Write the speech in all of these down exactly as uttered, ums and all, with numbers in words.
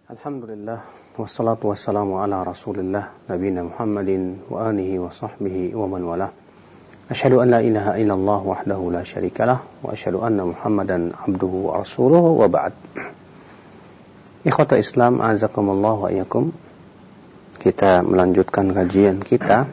Alhamdulillah, wassalatu wassalamu ala rasulillah, nabina Muhammadin wa alihi wa sahbihi wa man walah. Asyhadu an la ilaha illallah wahdahu la syarikalah, wa asyhadu anna Muhammadan abduhu wa rasuluhu wa ba'd. Ikhwata Islam, azakumullah wa iyyakum. Kita melanjutkan kajian kita,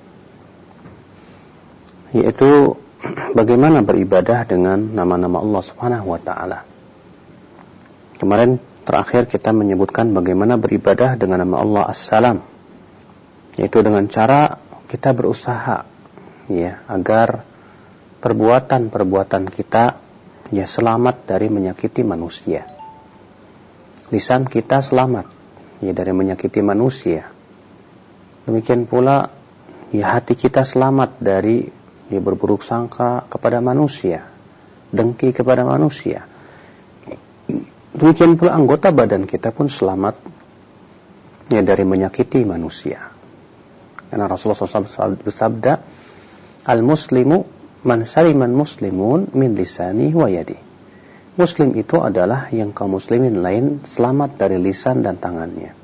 yaitu bagaimana beribadah dengan nama-nama Allah Subhanahu wa taala. Kemarin terakhir kita menyebutkan bagaimana beribadah dengan nama Allah As-Salam, yaitu dengan cara kita berusaha ya agar perbuatan-perbuatan kita ya selamat dari menyakiti manusia. Lisan kita selamat ya dari menyakiti manusia. Demikian pula ya hati kita selamat dari ya berburuk sangka kepada manusia, dengki kepada manusia. Demikian pula anggota badan kita pun selamat ya dari menyakiti manusia. Karena Rasulullah shallallahu alaihi wasallam bersabda, Al-muslimu man saliman muslimun min lisani wa yadi. Muslim itu adalah yang kaum muslimin lain selamat dari lisan dan tangannya.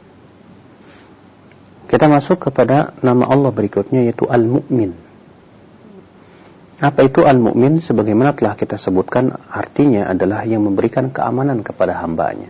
Kita masuk kepada nama Allah berikutnya, yaitu Al-Mu'min. Apa itu Al-Mu'min? Sebagaimana telah kita sebutkan, artinya adalah yang memberikan keamanan kepada hambanya.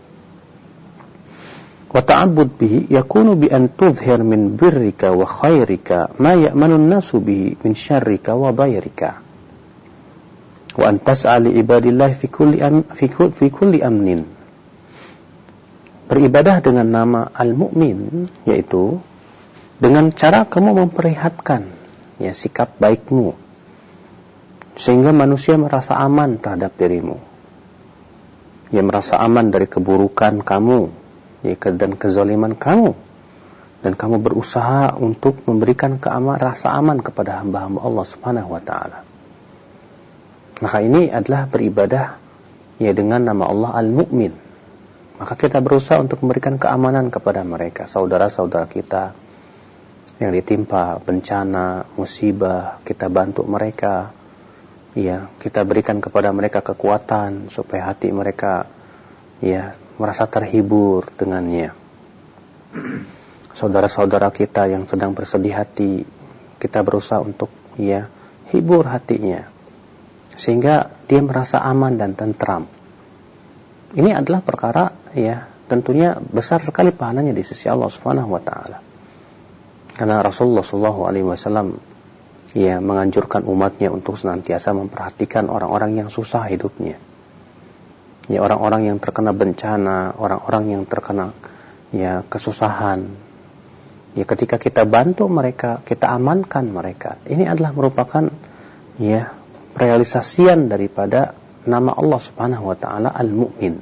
Wa ta'abbud bihi yakunu bi an tudhhir min birrika wa khairika ma ya'manu an-nasu bihi min syarrika wa dhayrika. Wa an tas'a li ibadillahi fi kulli am, fi, fi kulli amnin. Beribadah dengan nama Al-Mu'min, yaitu dengan cara kamu memperlihatkan ya sikap baikmu, sehingga manusia merasa aman terhadap dirimu. Ya, merasa aman dari keburukan kamu ya, dan kezaliman kamu. Dan kamu berusaha untuk memberikan keaman, rasa aman kepada hamba-hamba Allah Subhanahu wa taala. Maka ini adalah beribadah ya dengan nama Allah Al-Mu'min. Maka kita berusaha untuk memberikan keamanan kepada mereka, saudara-saudara kita yang ditimpa bencana, musibah, kita bantu mereka. Ya, kita berikan kepada mereka kekuatan supaya hati mereka ya merasa terhibur dengannya. Saudara-saudara kita yang sedang bersedih hati, kita berusaha untuk ya hibur hatinya sehingga dia merasa aman dan tentram. Ini adalah perkara ya tentunya besar sekali pahalanya di sisi Allah Subhanahu wa taala. Karena Rasulullah sallallahu alaihi wasallam ya menganjurkan umatnya untuk senantiasa memperhatikan orang-orang yang susah hidupnya. Ya, orang-orang yang terkena bencana, orang-orang yang terkena ya kesusahan. Ya, ketika kita bantu mereka, kita amankan mereka. Ini adalah merupakan ya realisasian daripada nama Allah Subhanahu wa taala Al-Mu'min.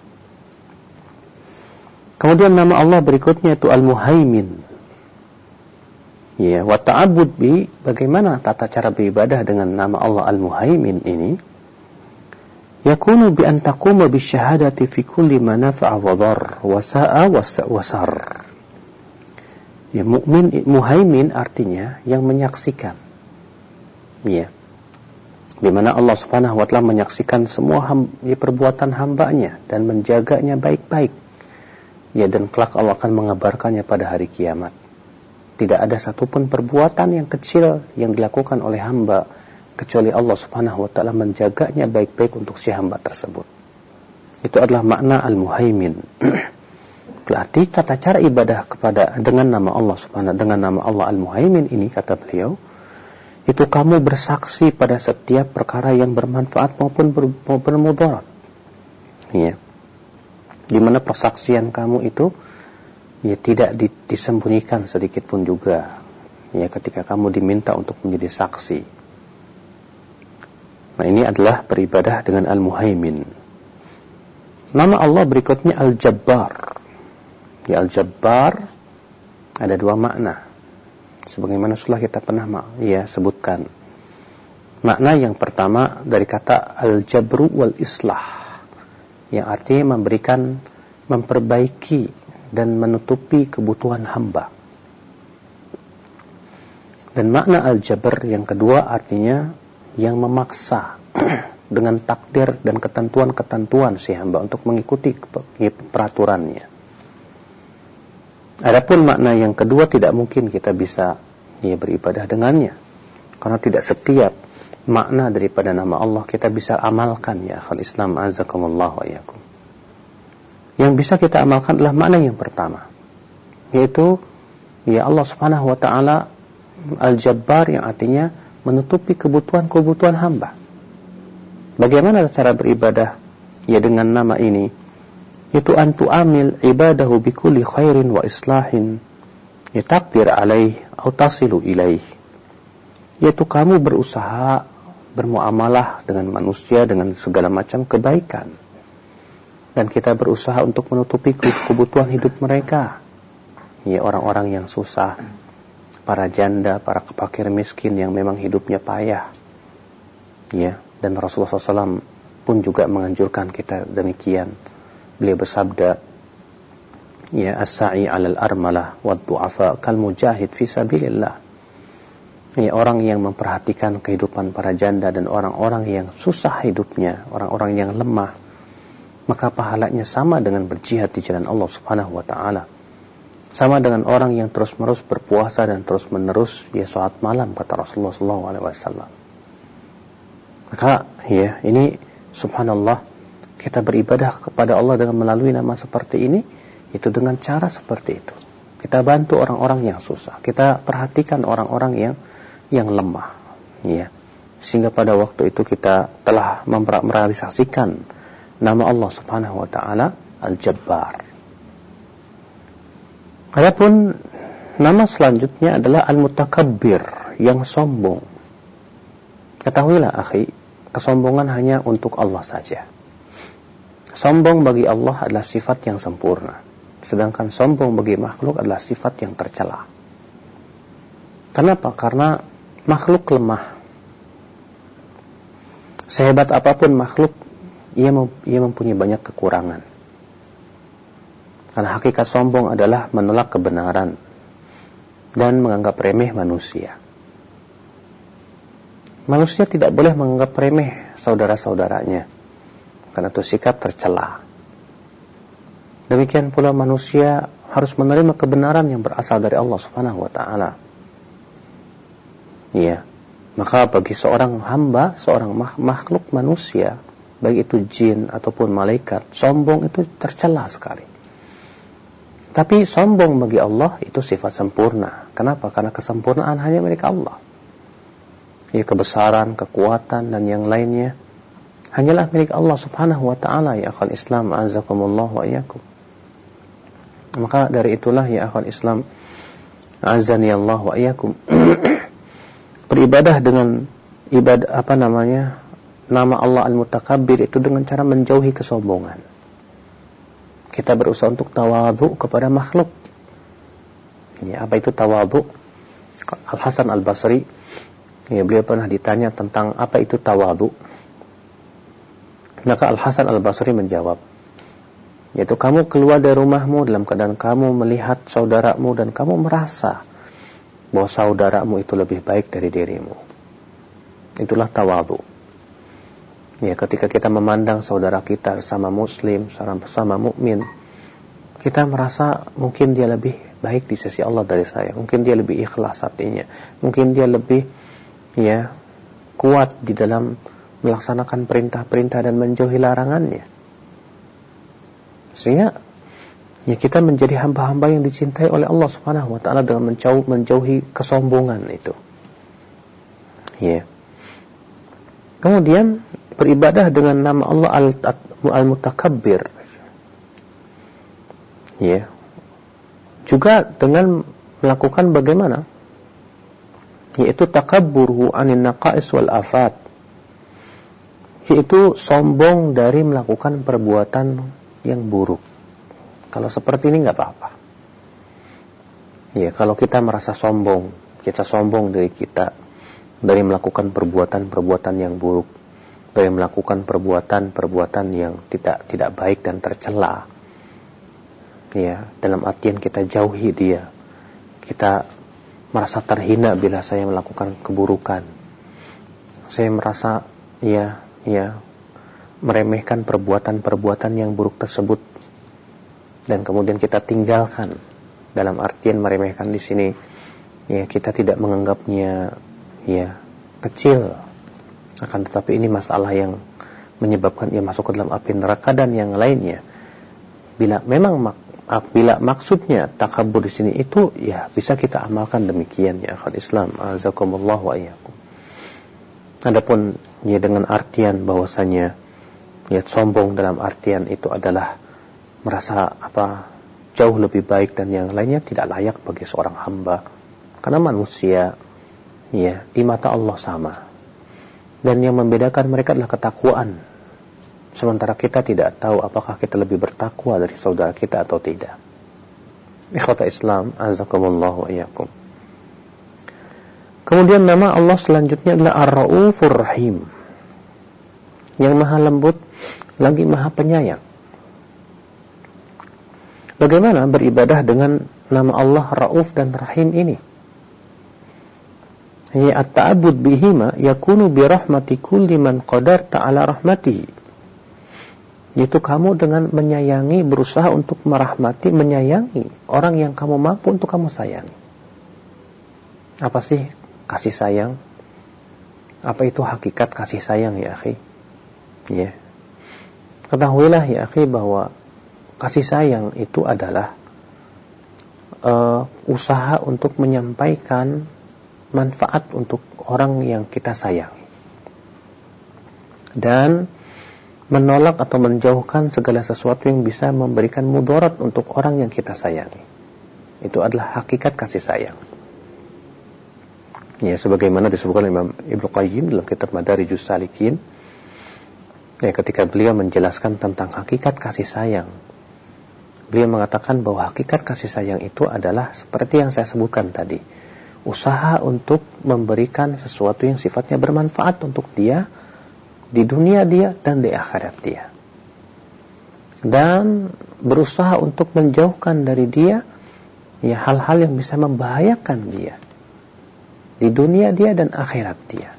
Kemudian nama Allah berikutnya itu Al-Muhaimin. Ya, wa ta'abbud bi, bagaimana tata cara beribadah dengan nama Allah Al-Muhaimin ini? Yakunu bi an taquma bi syahadati fi kulli ma nafa'a wa dharr wa sa'a wa sar. Ya, mukmin muhaimin artinya yang menyaksikan. Ya. Di mana Allah Subhanahu wa taala menyaksikan semua ham, ya, perbuatan hambanya dan menjaganya baik-baik. Ya, dan kelak Allah akan mengabarkannya pada hari kiamat. Tidak ada satupun perbuatan yang kecil yang dilakukan oleh hamba kecuali Allah Subhanahu wa taala menjaganya baik-baik untuk si hamba tersebut. Itu adalah makna Al-Muhaimin. Berarti tata cara ibadah kepada dengan nama Allah Subhanahu dengan nama Allah Al-Muhaimin ini, kata beliau, itu kamu bersaksi pada setiap perkara yang bermanfaat maupun ber, bermudarat. Ya. Di mana persaksian kamu itu ya tidak disembunyikan sedikit pun juga ya ketika kamu diminta untuk menjadi saksi. Nah, ini adalah beribadah dengan Al-Muhaimin. Nama Allah berikutnya Al-Jabbar. Ya, Al-Jabbar ada dua makna sebagaimana sudah kita pernah ya sebutkan. Makna yang pertama dari kata Al-Jabru wal Islah, yang artinya memberikan, memperbaiki dan menutupi kebutuhan hamba. Dan makna Al-Jabr yang kedua artinya yang memaksa dengan takdir dan ketentuan-ketentuan si hamba untuk mengikuti peraturannya. Adapun makna yang kedua tidak mungkin kita bisa ya beribadah dengannya, karena tidak setiap makna daripada nama Allah kita bisa amalkan ya akhal Islam azakumullah wa iyyakum. Yang bisa kita amalkan adalah makna yang pertama, yaitu ya Allah Subhanahu wa taala Al-Jabbar, yang artinya menutupi kebutuhan-kebutuhan hamba. Bagaimana cara beribadah ya dengan nama ini? Itu antu amil ibadahu bikulli khairin wa islahin yataqdir alaih atau tasilu ilaih. Yaitu kamu berusaha bermuamalah dengan manusia dengan segala macam kebaikan, dan kita berusaha untuk menutupi kebutuhan hidup mereka, ya orang-orang yang susah, para janda, para fakir miskin yang memang hidupnya payah, ya. Dan Rasulullah shallallahu alaihi wasallam pun juga menganjurkan kita demikian. Beliau bersabda, ya as-sa'i 'alal armalah wad du'afa kal mujahid fi sabilillah. Ya, orang yang memperhatikan kehidupan para janda dan orang-orang yang susah hidupnya, orang-orang yang lemah, maka pahalanya sama dengan berjihad di jalan Allah Subhanahu wa taala. Sama dengan orang yang terus-menerus berpuasa dan terus-menerus ya salat malam, kata Rasulullah sallallahu alaihi wasallam. Maka ya, ini subhanallah, kita beribadah kepada Allah dengan melalui nama seperti ini, itu dengan cara seperti itu. Kita bantu orang-orang yang susah, kita perhatikan orang-orang yang yang lemah, ya. Sehingga pada waktu itu kita telah merealisasikan nama Allah Subhanahu wa taala Al-Jabbar. Adapun nama selanjutnya adalah Al-Mutakabbir, yang sombong. Ketahuilah akhi, kesombongan hanya untuk Allah saja. Sombong bagi Allah adalah sifat yang sempurna, sedangkan sombong bagi makhluk adalah sifat yang tercela. Kenapa? Karena makhluk lemah. Sehebat apapun makhluk, ia, mem- ia mempunyai banyak kekurangan. Karena hakikat sombong adalah menolak kebenaran dan menganggap remeh manusia. Manusia tidak boleh menganggap remeh saudara-saudaranya, karena itu sikap tercela. Demikian pula manusia harus menerima kebenaran yang berasal dari Allah Subhanahu wa taala. Ya, maka bagi seorang hamba, seorang makhluk manusia, baik itu jin ataupun malaikat, sombong itu tercela sekali. Tapi sombong bagi Allah itu sifat sempurna. Kenapa? Karena kesempurnaan hanya milik Allah. Ya, kebesaran, kekuatan dan yang lainnya hanyalah milik Allah Subhanahu wa taala, ya akhal Islam azakumullah wa iyyakum. Maka dari itulah ya akhal Islam azani Allah wa iyyakum, beribadah dengan ibadah apa namanya? Nama Allah Al-Mutakabbir itu dengan cara menjauhi kesombongan. Kita berusaha untuk tawadhu kepada makhluk. Ya, apa itu tawadhu? Al-Hasan Al-Basri, ya, beliau pernah ditanya tentang apa itu tawadhu. Maka Al-Hasan Al-Basri menjawab, yaitu kamu keluar dari rumahmu dalam keadaan kamu melihat saudaramu dan kamu merasa bahwa saudaramu itu lebih baik dari dirimu. Itulah tawadhu. Ya, ketika kita memandang saudara kita sama muslim, sama mukmin, kita merasa mungkin dia lebih baik di sisi Allah dari saya, mungkin dia lebih ikhlas hatinya, mungkin dia lebih ya kuat di dalam melaksanakan perintah-perintah dan menjauhi larangannya. Sehingga ya kita menjadi hamba-hamba yang dicintai oleh Allah Subhanahu wa taala dengan menjauh, menjauhi kesombongan itu. Ya. Kemudian beribadah dengan nama Allah Al-Mutakabbir. Ya. Juga dengan melakukan bagaimana? Yaitu takabburhu 'anil naqais wal afat. Yaitu sombong dari melakukan perbuatan yang buruk. Kalau seperti ini enggak apa-apa. Ya, kalau kita merasa sombong, kita sombong dari kita dari melakukan perbuatan-perbuatan yang buruk, dari melakukan perbuatan-perbuatan yang tidak tidak baik dan tercela. Ya, dalam artian kita jauhi dia. Kita merasa terhina bila saya melakukan keburukan. Saya merasa ya, ya meremehkan perbuatan-perbuatan yang buruk tersebut, dan kemudian kita tinggalkan dalam artian meremehkan di sini ya kita tidak menganggapnya ya kecil, akan tetapi ini masalah yang menyebabkan ia masuk ke dalam api neraka dan yang lainnya. Bila memang mak, bila maksudnya takabur di sini itu ya bisa kita amalkan demikian ya akhwat Islam, azakumullah wa iyyakum. Adapun ya dengan artian bahwasanya ya sombong dalam artian itu adalah merasa apa jauh lebih baik dan yang lainnya, tidak layak bagi seorang hamba, karena manusia ya di mata Allah sama, dan yang membedakan mereka adalah ketakwaan, sementara kita tidak tahu apakah kita lebih bertakwa dari saudara kita atau tidak. Ikhwata Islam, azakumullah wa iyyakum. Kemudian nama Allah selanjutnya adalah Ar-Raufur Rahim, yang maha lembut lagi maha penyayang. Bagaimana beribadah dengan nama Allah Rauf dan Rahim ini? Ya at-ta'abbud bihima yakunu bi rahmati kulli man qadarta ala rahmatihi. Yaitu kamu dengan menyayangi, berusaha untuk merahmati, menyayangi orang yang kamu mampu untuk kamu sayangi. Apa sih kasih sayang? Apa itu hakikat kasih sayang ya akhi? Ya. Ketahuilah ya akhi bahwa kasih sayang itu adalah uh, usaha untuk menyampaikan manfaat untuk orang yang kita sayangi, dan menolak atau menjauhkan segala sesuatu yang bisa memberikan mudarat untuk orang yang kita sayangi. Itu adalah hakikat kasih sayang. Ya, sebagaimana disebutkan Imam Ibnu Qayyim dalam kitab Madarijus Salikin, ya, ketika beliau menjelaskan tentang hakikat kasih sayang, beliau mengatakan bahwa hakikat kasih sayang itu adalah seperti yang saya sebutkan tadi, usaha untuk memberikan sesuatu yang sifatnya bermanfaat untuk dia di dunia dia dan di akhirat dia, dan berusaha untuk menjauhkan dari dia ya hal-hal yang bisa membahayakan dia di dunia dia dan akhirat dia.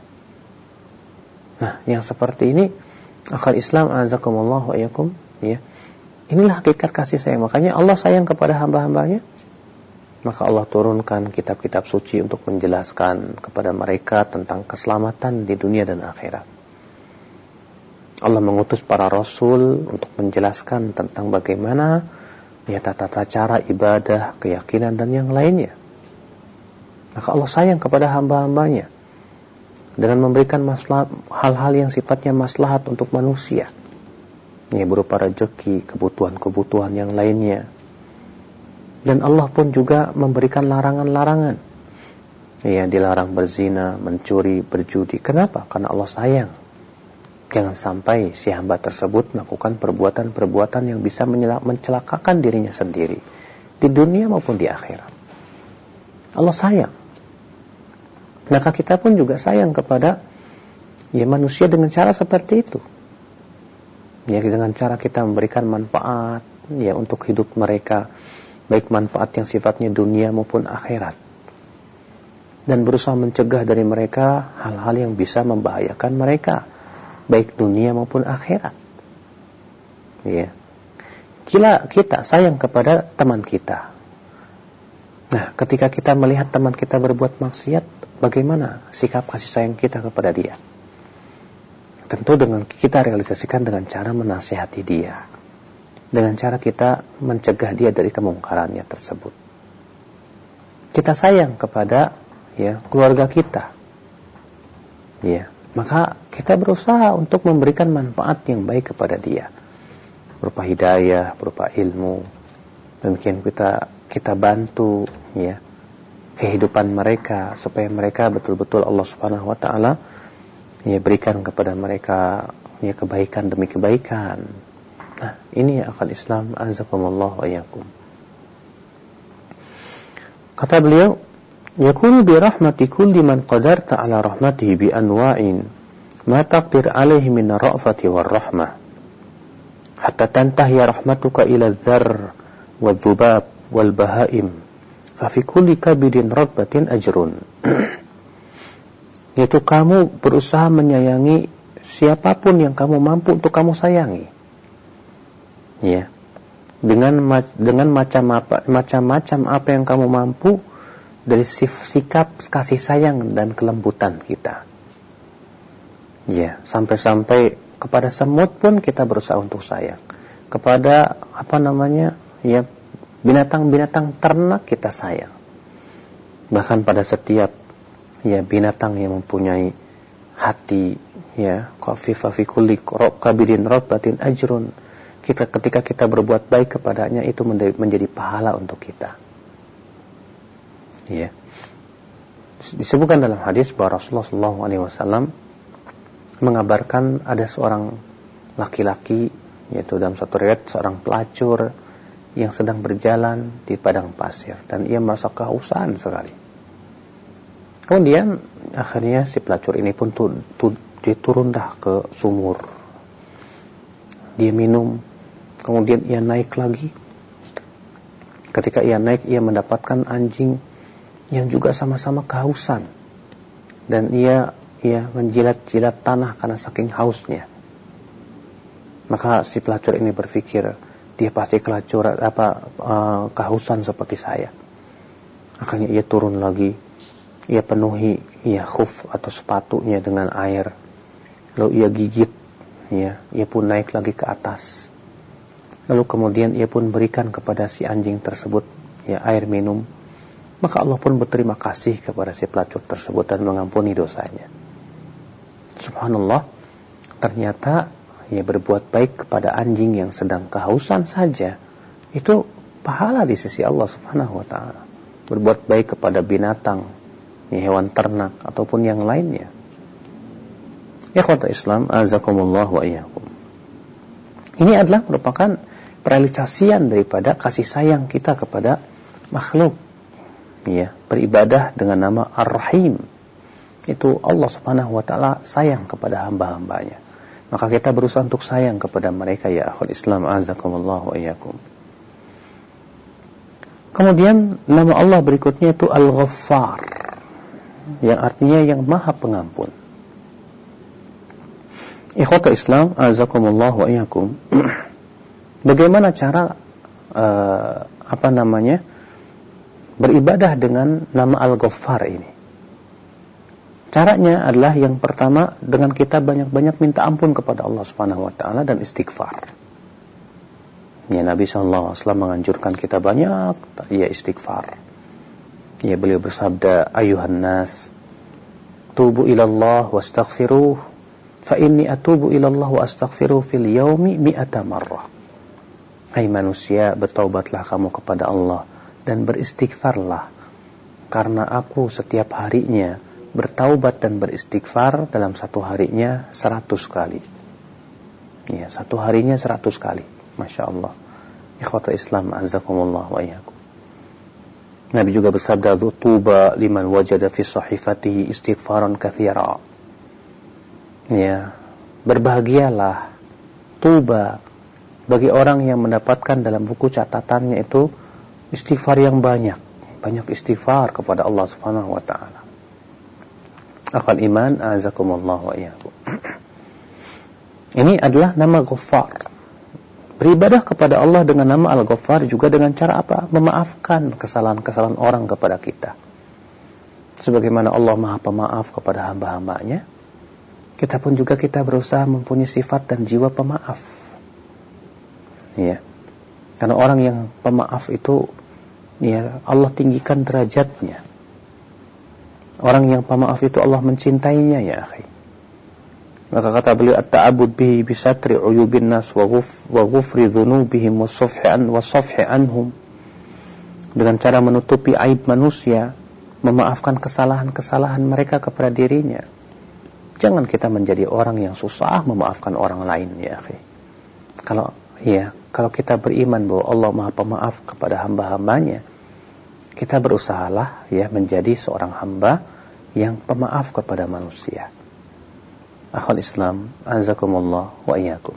Nah, yang seperti ini akhwat Islam azakumullah wa iyyakum, ya, inilah hakikat kasih sayang. Makanya Allah sayang kepada hamba-hambanya, maka Allah turunkan kitab-kitab suci untuk menjelaskan kepada mereka tentang keselamatan di dunia dan akhirat. Allah mengutus para rasul untuk menjelaskan tentang bagaimana ya tata cara ibadah, keyakinan dan yang lainnya. Maka Allah sayang kepada hamba-hambanya dengan memberikan maslahat, hal-hal yang sifatnya maslahat untuk manusia, ya, berupa rezeki, kebutuhan-kebutuhan yang lainnya. Dan Allah pun juga memberikan larangan-larangan. Ya, dilarang berzina, mencuri, berjudi. Kenapa? Karena Allah sayang. Jangan sampai si hamba tersebut melakukan perbuatan-perbuatan yang bisa mencelakakan dirinya sendiri di dunia maupun di akhirat. Allah sayang. Maka kita pun juga sayang kepada ya manusia dengan cara seperti itu. Ya, dengan cara kita memberikan manfaat ya untuk hidup mereka, baik manfaat yang sifatnya dunia maupun akhirat, dan berusaha mencegah dari mereka hal-hal yang bisa membahayakan mereka, baik dunia maupun akhirat. Ya. Kita, kita sayang kepada teman kita. Nah, ketika kita melihat teman kita berbuat maksiat, bagaimana sikap kasih sayang kita kepada dia? Tentu dengan kita realisasikan dengan cara menasihati dia, dengan cara kita mencegah dia dari kemungkarannya tersebut. Kita sayang kepada ya keluarga kita, ya, maka kita berusaha untuk memberikan manfaat yang baik kepada dia, berupa hidayah, berupa ilmu. Demikian kita kita bantu ya kehidupan mereka supaya mereka betul-betul Allah Subhanahu wa taala ya berikan kepada mereka ya kebaikan demi kebaikan. Nah, ini ya akal Islam azakumullah wa iyyakum. Kata beliau, yakunu bi rahmati kulli man qadarta ala rahmatihi bi anwa'in ma taqdir alaihi min ra'fati war rahmah hatta tantahi rahmatuka ila dzarr wadzubab wal bahaim fa fi kulli kabidin rabbatin ajrun. Yaitu kamu berusaha menyayangi siapapun yang kamu mampu untuk kamu sayangi, ya, dengan dengan macam apa macam-macam apa yang kamu mampu dari sikap kasih sayang dan kelembutan kita. Ya, sampai-sampai kepada semut pun kita berusaha untuk sayang. Kepada apa namanya? Ya, binatang-binatang ternak kita sayang. Bahkan pada setiap ya binatang yang mempunyai hati, ya, qafifa fi kulli kabidin ratbatin ajrun. Kita ketika kita berbuat baik kepadanya itu menjadi pahala untuk kita. Ya. Disebutkan dalam hadis bahwa Rasulullah sallallahu alaihi wasallam mengabarkan ada seorang laki-laki, yaitu dalam satu riwayat seorang pelacur yang sedang berjalan di padang pasir dan ia merasa kehausan sekali. Kemudian akhirnya si pelacur ini pun tu, tu, dia turun dah ke sumur. Dia minum, kemudian ia naik lagi. Ketika ia naik, ia mendapatkan anjing yang juga sama-sama kehausan. Dan ia ia menjilat-jilat tanah karena saking hausnya. Maka si pelacur ini berpikir, dia pasti kelacur apa uh, kehausan seperti saya. Akhirnya ia turun lagi. Ia penuhi ya khuf atau sepatunya dengan air. Lalu ia gigit, ya, ia pun naik lagi ke atas. Lalu kemudian ia pun berikan kepada si anjing tersebut ya air minum. Maka Allah pun berterima kasih kepada si pelacur tersebut dan mengampuni dosanya. Subhanallah, ternyata ya berbuat baik kepada anjing yang sedang kehausan saja itu pahala di sisi Allah Subhanahu wa taala. Berbuat baik kepada binatang, ya, hewan ternak ataupun yang lainnya. Ikhwatul Islam, azakumullah wa iyyakum. Ini adalah merupakan realisasian daripada kasih sayang kita kepada makhluk. Ya, beribadah dengan nama Ar-Rahim. Itu Allah Subhanahu wa taala sayang kepada hamba-hambanya. Maka kita berusaha untuk sayang kepada mereka, ya akhul Islam, azakumullah wa iyyakum. Kemudian nama Allah berikutnya itu Al-Ghaffar, yang artinya yang Maha Pengampun. Ikhwatul Islam, azakumullah wa iyyakum. Bagaimana cara uh, apa namanya beribadah dengan nama Al-Ghaffar ini? Caranya adalah yang pertama dengan kita banyak-banyak minta ampun kepada Allah Subhanahu wa taala dan istighfar. Ya, Nabi sallallahu alaihi wasallam menganjurkan kita banyak ya istighfar. Ya, beliau bersabda, ayuhan nas, tubu ilallah wastaghfiruh, fa inni atubu ilallah wa astaghfiruh fil yaumi mi'ata marrah. Hai manusia, bertaubatlah kamu kepada Allah dan beristighfarlah, karena aku setiap harinya bertaubat dan beristighfar dalam satu harinya seratus kali. Ya, satu harinya seratus kali. Masya Allah. Ikhwatul Islam, azakumullah wa iyyakum. Nabi juga bersabda, tuba liman wajada fi sahifatihi istighfaran katsira. Ya, berbahagialah, tuba, bagi orang yang mendapatkan dalam buku catatannya itu istighfar yang banyak, banyak istighfar kepada Allah Subhanahu wa taala. Akhal iman, azakumullah wa iyyakum. Ini adalah nama Ghaffar. Beribadah kepada Allah dengan nama Al-Ghaffar juga dengan cara apa? Memaafkan kesalahan-kesalahan orang kepada kita. Sebagaimana Allah Maha Pemaaf kepada hamba-hambanya, kita pun juga kita berusaha mempunyai sifat dan jiwa pemaaf. Ya. Karena orang yang pemaaf itu, ya, Allah tinggikan derajatnya. Orang yang pemaaf itu Allah mencintainya, ya akhi. Maka kata beliau, at-ta'abbud bihi bisatri uyubin nas wa ghuf wa ghufri dzunubihim wa safhi an wa safhi anhum. Dengan cara menutupi aib manusia, memaafkan kesalahan-kesalahan mereka kepada dirinya. Jangan kita menjadi orang yang susah memaafkan orang lain, ya akhi. Kalau ya, kalau kita beriman bahwa Allah Maha Pemaaf kepada hamba-hambanya, kita berusahalah ya menjadi seorang hamba yang pemaaf kepada manusia. Akhul Islam, azakumullah wa iyyakum.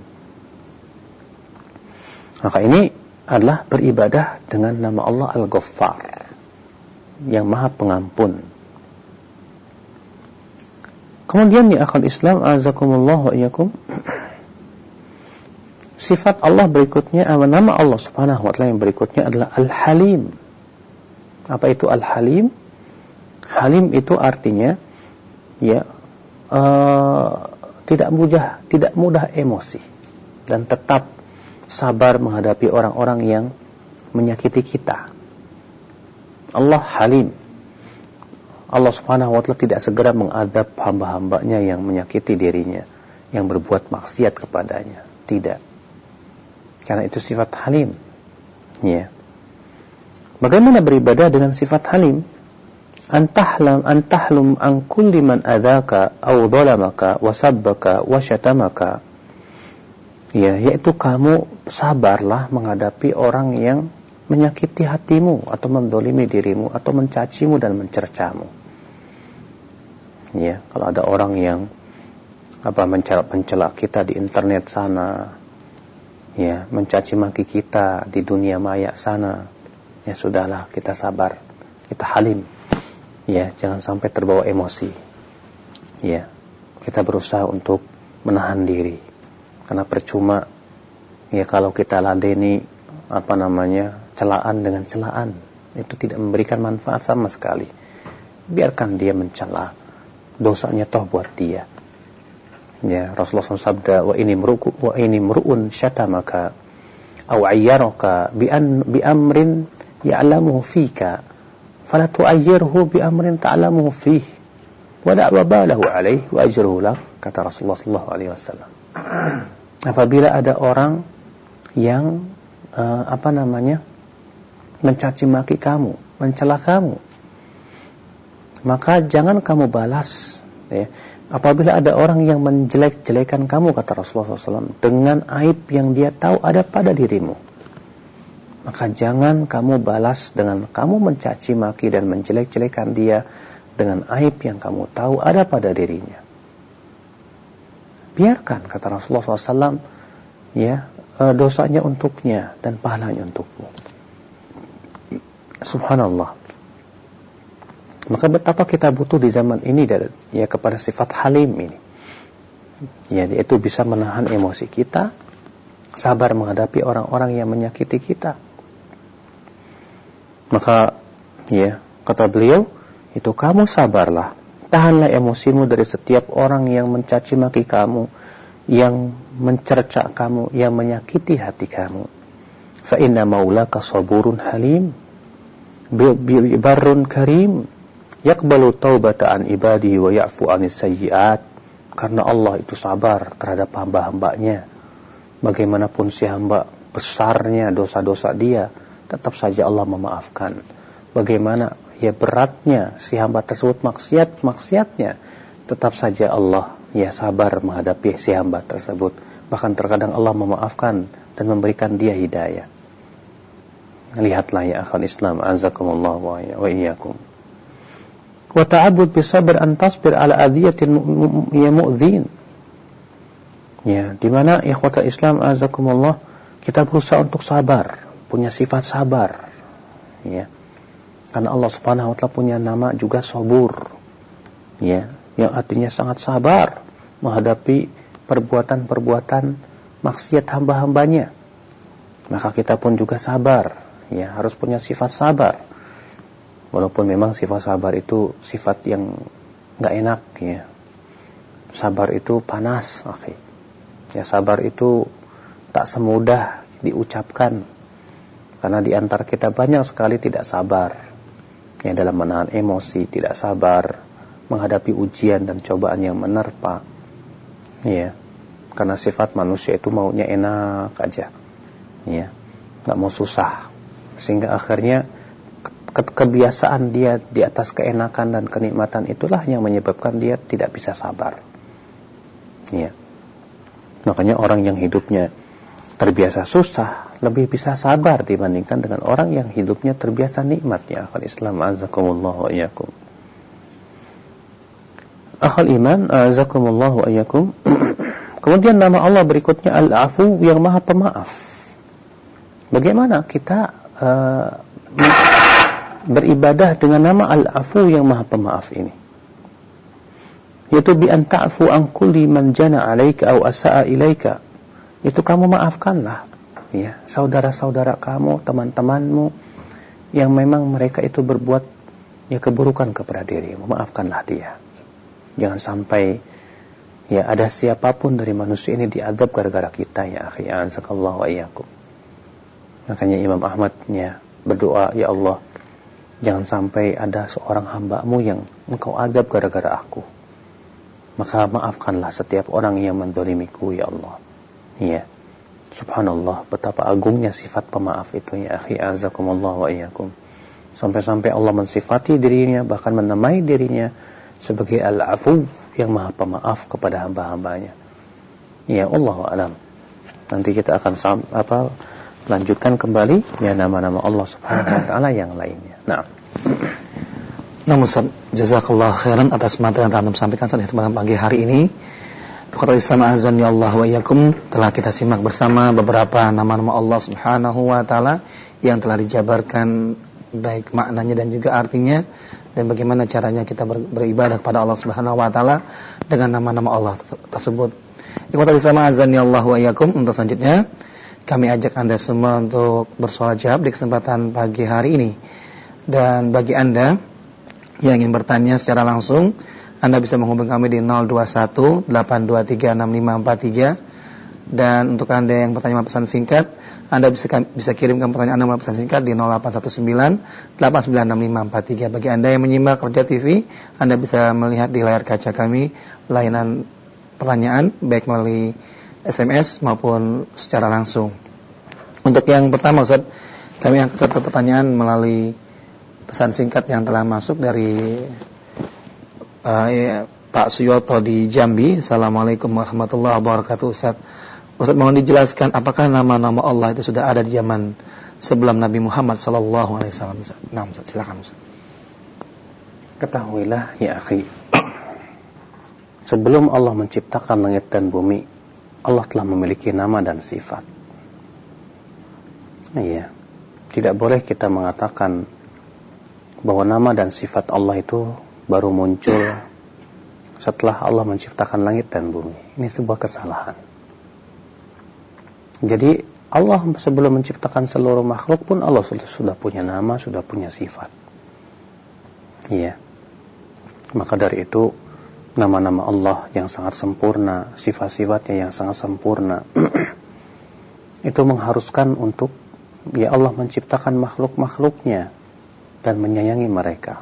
Maka ini adalah beribadah dengan nama Allah Al-Ghaffar, yang Maha Pengampun. Kemudian ya akhul Islam, azakumullah wa iyyakum, sifat Allah berikutnya, nama Allah Subhanahu wa taala yang berikutnya adalah Al-Halim. Apa itu Al-Halim? Halim itu artinya ya uh, tidak mudah tidak mudah emosi dan tetap sabar menghadapi orang-orang yang menyakiti kita. Allah Halim. Allah Subhanahu wa taala tidak segera mengadab hamba-hambanya yang menyakiti dirinya, yang berbuat maksiat kepadanya. Tidak. Karena itu sifat Halim. Ya. Bagaimana beribadah dengan sifat Halim? Antahlam antahlum an kulli man adzaka aw zalamaka wa sabbaka wa syatamaka. Ya, yaitu kamu sabarlah menghadapi orang yang menyakiti hatimu atau mendolimi dirimu atau mencacimu dan mencercamu. Ya, kalau ada orang yang apa mencela-mencela kita di internet sana, ya, mencaci maki kita di dunia maya sana, ya sudahlah, kita sabar, kita halim. Ya, jangan sampai terbawa emosi. Ya, kita berusaha untuk menahan diri. Karena percuma ya kalau kita ladeni apa namanya celaan dengan celaan, itu tidak memberikan manfaat sama sekali. Biarkan dia mencela, dosanya toh buat dia. Ya, Rasulullah shallallahu alaihi wasallam sabda, wa ini meruku wa ini meruun syatamaka aw ayyaraka bi an bi amrin ya'lamuhu fika fala tu'ayyirhu bi amrin ta'lamuhu fihi wa la wabalahu alaihi wa ajruhu lak, kata Rasulullah sallallahu alaihi wasallam. Apabila ada orang yang uh, apa namanya mencaci maki kamu, mencela kamu, maka jangan kamu balas, ya. Apabila ada orang yang menjelek-jelekan kamu, kata Rasulullah shallallahu alaihi wasallam, dengan aib yang dia tahu ada pada dirimu, maka jangan kamu balas dengan kamu mencaci maki dan menjelek-jelekan dia dengan aib yang kamu tahu ada pada dirinya. Biarkan, kata Rasulullah shallallahu alaihi wasallam, ya, dosanya untuknya dan pahalanya untukmu. Subhanallah. Maka betapa kita butuh di zaman ini dari, ya, kepada sifat halim ini. Ya, yaitu bisa menahan emosi kita, sabar menghadapi orang-orang yang menyakiti kita. Maka, ya, kata beliau, itu kamu sabarlah, tahanlah emosimu dari setiap orang yang mencaci maki kamu, yang mencerca kamu, yang menyakiti hati kamu. Fa inna maulaka saburun halim, barrun karim, yaqbalu taubata an ibadihi wa ya'fu anis sayyi'at. Karena Allah itu sabar terhadap hamba-hambanya. Bagaimanapun si hamba besarnya dosa-dosa dia, tetap saja Allah memaafkan. Bagaimana ya beratnya si hamba tersebut maksiat-maksiatnya, tetap saja Allah ya sabar menghadapi si hamba tersebut. Bahkan terkadang Allah memaafkan dan memberikan dia hidayah. Lihatlah ya akhwan Islam, azakumullah wa iyyakum. Wa ta'abbud bisabr an tasbir ala adhiyatin ya mu'dhin. Ya, di mana ikhwata Islam azakumullah, kita berusaha untuk sabar, punya sifat sabar. Ya. Karena Allah Subhanahu wa taala punya nama juga Sabur. Ya, yang artinya sangat sabar menghadapi perbuatan-perbuatan maksiat hamba-hambanya. Maka kita pun juga sabar, ya, harus punya sifat sabar. Walaupun memang sifat sabar itu sifat yang enggak enak, ya. Sabar itu panas, akhi. Ya, sabar itu tak semudah diucapkan. Karena di antara kita banyak sekali tidak sabar. Ya, dalam menahan emosi, tidak sabar menghadapi ujian dan cobaan yang menerpa. Ya. Karena sifat manusia itu maunya enak aja. Ya. Enggak mau susah. Sehingga akhirnya ke- kebiasaan dia di atas keenakan dan kenikmatan itulah yang menyebabkan dia tidak bisa sabar. Ya. Makanya orang yang hidupnya terbiasa susah lebih bisa sabar dibandingkan dengan orang yang hidupnya terbiasa nikmat, ya akhal Islam azakumullah wa iyyakum. Akhal iman azakumullah wa iyyakum. Kemudian nama Allah berikutnya Al-Afu, yang Maha Pemaaf. Bagaimana kita uh, beribadah dengan nama Al-Afu yang Maha Pemaaf ini? Yaitu bi an ta'fu an kulli man jana 'alaika aw asa'a ilaika itu kamu maafkanlah, ya, saudara-saudara kamu, teman-temanmu yang memang mereka itu berbuat ya keburukan kepada dirimu, maafkanlah dia. Jangan sampai ya ada siapapun dari manusia ini diadab gara-gara kita, ya akhi, azakallahu wa iyyakum. Makanya Imam Ahmad ya berdoa, ya Allah, jangan sampai ada seorang hamba-Mu yang Engkau adab gara-gara aku. Maka maafkanlah setiap orang yang menzalimiku, ya Allah. Ya. Subhanallah, betapa agungnya sifat pemaaf itu, ya akhi, azakumullah wa iyyakum. Sampai-sampai Allah mensifati dirinya, bahkan menamai dirinya sebagai Al-Afu, yang Maha Pemaaf kepada hamba-hambanya. Ya Allah alam. Nanti kita akan sam- apa lanjutkan kembali ya nama-nama Allah Subhanahu wa taala yang lainnya. Nah. Nah, Ustaz, jazakallahu khairan atas materi yang telah Anda sampaikan pada kesempatan pagi hari ini. Ikhwatul Islam azan ya Allah wa iyyakum, telah kita simak bersama beberapa nama-nama Allah Subhanahu wa taala yang telah dijabarkan baik maknanya dan juga artinya, dan bagaimana caranya kita ber- beribadah kepada Allah Subhanahu wa taala dengan nama-nama Allah tersebut. Ikhwatul Islam azan ya Allah wa iyyakum, untuk selanjutnya kami ajak Anda semua untuk bersoal jawab di kesempatan pagi hari ini. Dan bagi Anda yang ingin bertanya secara langsung, Anda bisa menghubungi kami di nol dua satu delapan dua tiga enam lima empat tiga. Dan untuk Anda yang bertanya pesan singkat, Anda bisa bisa kirimkan pertanyaan Anda melalui pesan singkat di nol delapan satu sembilan delapan sembilan enam lima empat tiga. Bagi Anda yang menyimak Roja T V, Anda bisa melihat di layar kaca kami layanan pertanyaan baik melalui S M S maupun secara langsung. Untuk yang pertama, Ustaz, kami angkat satu pertanyaan melalui pesan singkat yang telah masuk dari uh, ya, Pak Suyoto di Jambi. Assalamualaikum warahmatullahi wabarakatuh. Ustaz, Ustaz mohon dijelaskan apakah nama-nama Allah itu sudah ada di zaman sebelum Nabi Muhammad sallallahu alaihi wasallam. Nah, Ustaz, silakan Ustaz. Ketahuilah ya akhi, sebelum Allah menciptakan langit dan bumi, Allah telah memiliki nama dan sifat. Iya, tidak boleh kita mengatakan bahwa nama dan sifat Allah itu baru muncul setelah Allah menciptakan langit dan bumi. Ini sebuah kesalahan. Jadi Allah sebelum menciptakan seluruh makhluk pun Allah sudah, sudah punya nama, sudah punya sifat. Iya. Maka dari itu nama-nama Allah yang sangat sempurna, sifat-sifatnya yang sangat sempurna itu mengharuskan untuk ya Allah menciptakan makhluk-makhluknya dan menyayangi mereka.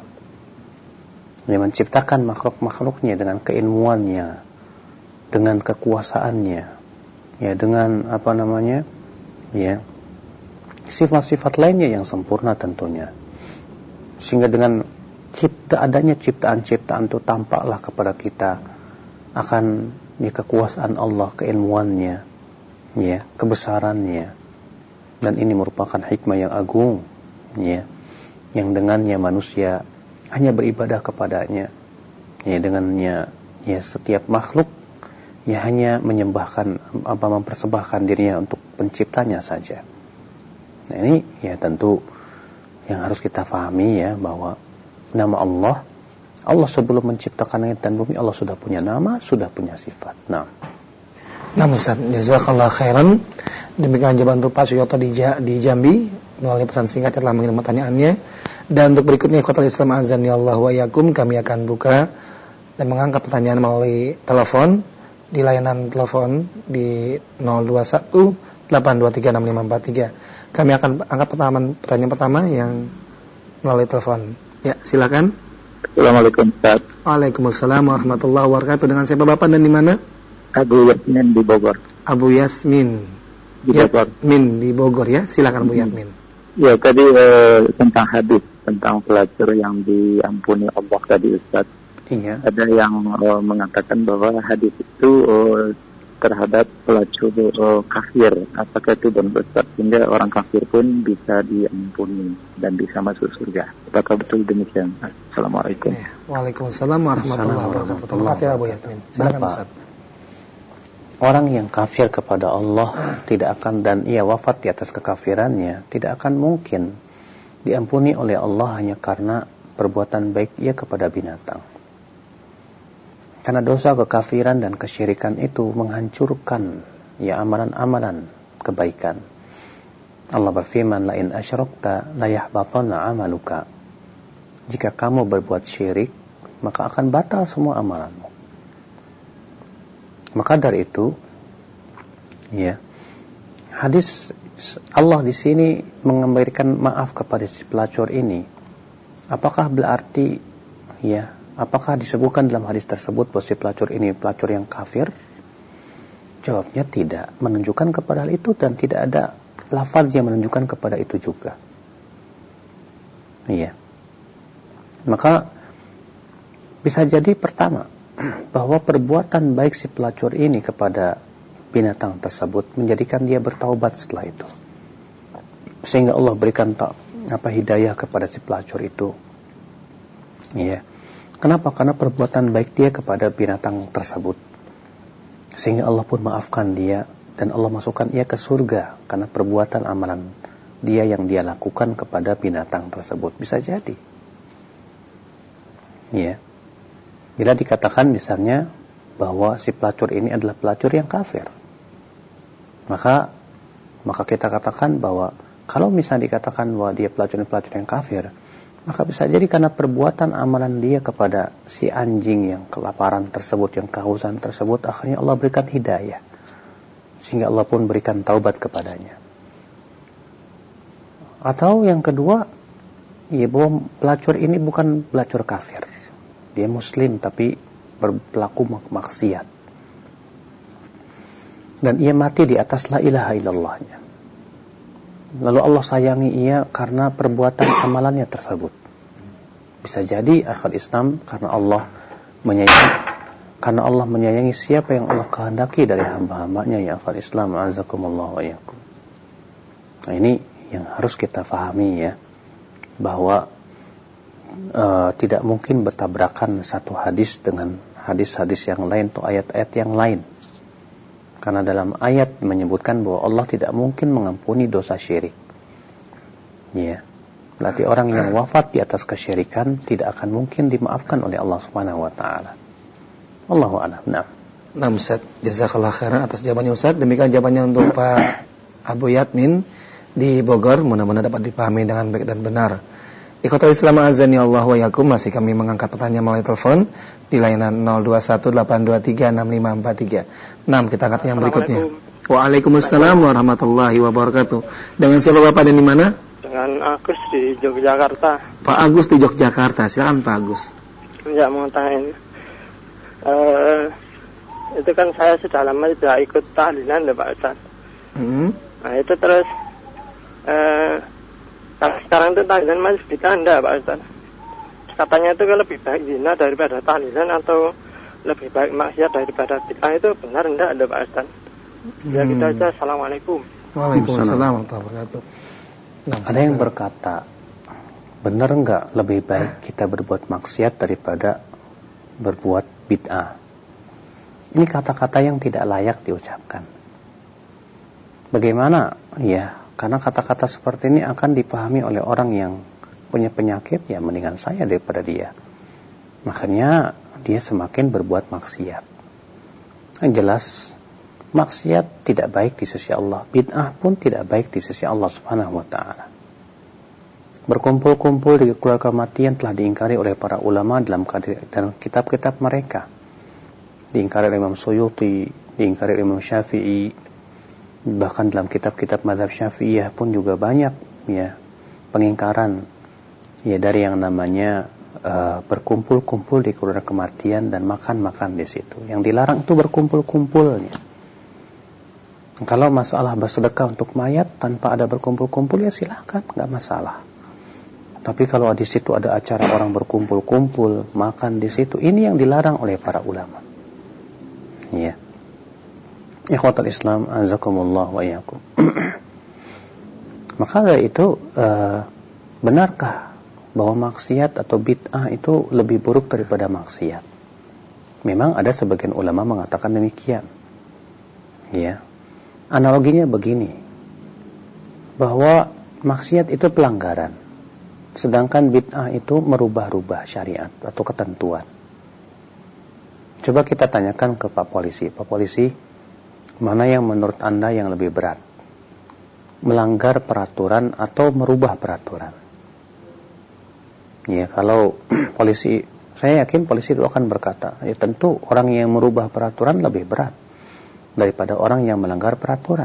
Dia menciptakan makhluk-makhluknya dengan keilmuannya, dengan kekuasaannya, ya dengan apa namanya, ya sifat-sifat lainnya yang sempurna tentunya. Sehingga dengan cipta adanya ciptaan-ciptaan itu tampaklah kepada kita akan ya kekuasaan Allah, keilmuannya, ya kebesarannya, dan ini merupakan hikmah yang agung, ya yang dengannya manusia hanya beribadah kepadanya, ya dengannya ya setiap makhluk ya hanya menyembahkan apa mempersembahkan dirinya untuk penciptanya saja. Nah ini ya tentu yang harus kita pahami ya, bahwa nama Allah, Allah sebelum menciptakan langit dan bumi Allah sudah punya nama, sudah punya sifat. Nah, nah Ustaz, jazakallahu khairan. Demikian jawaban untuk Pak Suyoto di, di Jambi melalui pesan singkat yang telah mengirim pertanyaannya. Dan untuk berikutnya, ikhwatul Islam azan ya Allah wa iyyakum, kami akan buka dan mengangkat pertanyaan melalui telepon di layanan telepon di nol dua satu delapan dua tiga enam lima empat tiga. Kami akan angkat pertanyaan pertanyaan pertama yang melalui telepon. Ya, silakan. Assalamualaikum Ustaz. Waalaikumsalam warahmatullahi wabarakatuh. Dengan siapa Bapak dan di mana? Abu Yasmin di Bogor. Abu Yasmin di Bogor. Yasmin di Bogor ya. Silakan Bu Yasmin. Ya, tadi eh, tentang hadis tentang pelacur yang diampuni Allah tadi Ustaz. iya. Ada yang eh, mengatakan bahwa hadis itu eh, terhadap pelacur uh, kafir, apakah itu benar Ustaz, sehingga orang kafir pun bisa diampuni dan bisa masuk surga. Apakah betul demikian? Assalamualaikum. Ya. Waalaikumsalam warahmatullahi wabarakatuh. Terima kasih Abu Yasmin. Silakan Ustaz. Orang yang kafir kepada Allah tidak akan, dan ia wafat di atas kekafirannya, tidak akan mungkin diampuni oleh Allah hanya karena perbuatan baik ia kepada binatang. Karena dosa kekafiran dan kesyirikan itu menghancurkan ya amalan-amalan kebaikan. Allah berfirman, la in asyrakta la yahbatanna amaluka. Jika kamu berbuat syirik, maka akan batal semua amalanmu. Maka dari itu, ya, hadis Allah di sini memberikan maaf kepada si pelacur ini. Apakah berarti, ya, apakah disebutkan dalam hadis tersebut bahwa si pelacur ini pelacur yang kafir? Jawabnya tidak, menunjukkan kepada hal itu, dan tidak ada lafaz yang menunjukkan kepada itu juga. Iya. Maka bisa jadi pertama, bahwa perbuatan baik si pelacur ini kepada binatang tersebut menjadikan dia bertaubat setelah itu, sehingga Allah berikan ta- apa hidayah kepada si pelacur itu. Iya. Kenapa? Karena perbuatan baik dia kepada binatang tersebut, sehingga Allah pun maafkan dia, dan Allah masukkan ia ke surga karena perbuatan amalan dia yang dia lakukan kepada binatang tersebut. Bisa jadi. Ya. Bila dikatakan misalnya bahwa si pelacur ini adalah pelacur yang kafir, maka maka kita katakan bahwa kalau misalnya dikatakan bahwa dia pelacur-pelacur yang kafir, maka bisa jadi karena perbuatan amalan dia kepada si anjing yang kelaparan tersebut, yang kehausan tersebut, akhirnya Allah berikan hidayah, sehingga Allah pun berikan taubat kepadanya. Atau yang kedua, ya, bahwa pelacur ini bukan pelacur kafir, dia muslim tapi berpelaku maksiat, dan ia mati di atas la ilaha illallahnya. Lalu Allah sayangi ia karena perbuatan amalannya tersebut. Bisa jadi akhir Islam karena Allah menyayangi, karena Allah menyayangi siapa yang Allah kehendaki dari hamba-hambanya, ya akhir Islam, azakumullah wa iyyakum. Nah, ini yang harus kita fahami, ya, bahwa uh, tidak mungkin bertabrakan satu hadis dengan hadis-hadis yang lain atau ayat-ayat yang lain. Karena dalam ayat menyebutkan bahwa Allah tidak mungkin mengampuni dosa syirik. Ya. Berarti orang yang wafat di atas kesyirikan tidak akan mungkin dimaafkan oleh Allah Subhanahu wa taala. Allahu a'lam. Nah. Nah, Ustaz, jazakallahu khairan atas jawabannya, Ustaz. Demikian jawabannya untuk Pak Abu Yatmin di Bogor. Mudah-mudahan dapat dipahami dengan baik dan benar. Ikhwatul Islam azani Allah wa yakum, masih kami mengangkat pertanyaan melalui telepon di layanan nol dua satu delapan dua tiga enam lima empat tiga. Nah, kita angkat yang berikutnya. Waalaikumsalam warahmatullahi wabarakatuh. Dengan siapa Bapak dan di mana? Dengan Agus di Yogyakarta. Pak Agus di Yogyakarta. Silakan Pak Agus. Ya, mau tanyain. Uh, itu kan saya sudah lama tidak ikut tahlilan ya Pak Ustaz. Hmm. Nah, itu terus uh, sekarang itu tahlilan masih dikanda Pak Ustaz. Katanya itu lebih baik zina daripada tahlilan, atau lebih baik maksiat daripada bid'ah, itu benar enggak ada Pak Ustaz? Hmm. Ya kita aja. Assalamualaikum. Waalaikumsalam warahmatullahi wabarakatuh. Nah, ada yang berkata, benar enggak lebih baik kita berbuat maksiat daripada berbuat bid'ah? Ini kata-kata yang tidak layak diucapkan. Bagaimana? Ya, karena kata-kata seperti ini akan dipahami oleh orang yang punya penyakit, ya mendingan saya daripada dia. Makanya dia semakin berbuat maksiat. Yang jelas, maksiat tidak baik di sisi Allah, bid'ah pun tidak baik di sisi Allah Subhanahu wa taala. Berkumpul-kumpul di keluarga kematian telah diingkari oleh para ulama dalam kitab-kitab mereka. Diingkari oleh Imam Suyuti, diingkari oleh Imam Syafi'i, bahkan dalam kitab-kitab mazhab Syafi'iyah pun juga banyak, ya, pengingkaran, ya, dari yang namanya uh, berkumpul-kumpul di keluarga kematian dan makan-makan di situ. Yang dilarang itu berkumpul-kumpulnya. Kalau masalah bersedekah untuk mayat tanpa ada berkumpul-kumpul, ya silakan, nggak masalah. Tapi kalau di situ ada acara orang berkumpul-kumpul, makan di situ, ini yang dilarang oleh para ulama. Ya. Ikhwatul Islam, azakumullah wa iyyakum. Maka dari itu, uh, benarkah bahwa maksiat atau bid'ah itu lebih buruk daripada maksiat? Memang ada sebagian ulama mengatakan demikian. Ya. Analoginya begini, bahwa maksiat itu pelanggaran, sedangkan bid'ah itu merubah-rubah syariat atau ketentuan. Coba kita tanyakan ke Pak Polisi. Pak Polisi, mana yang menurut Anda yang lebih berat? Melanggar peraturan atau merubah peraturan? Ya, kalau polisi, saya yakin polisi itu akan berkata, ya tentu orang yang merubah peraturan lebih berat daripada orang yang melanggar peraturan.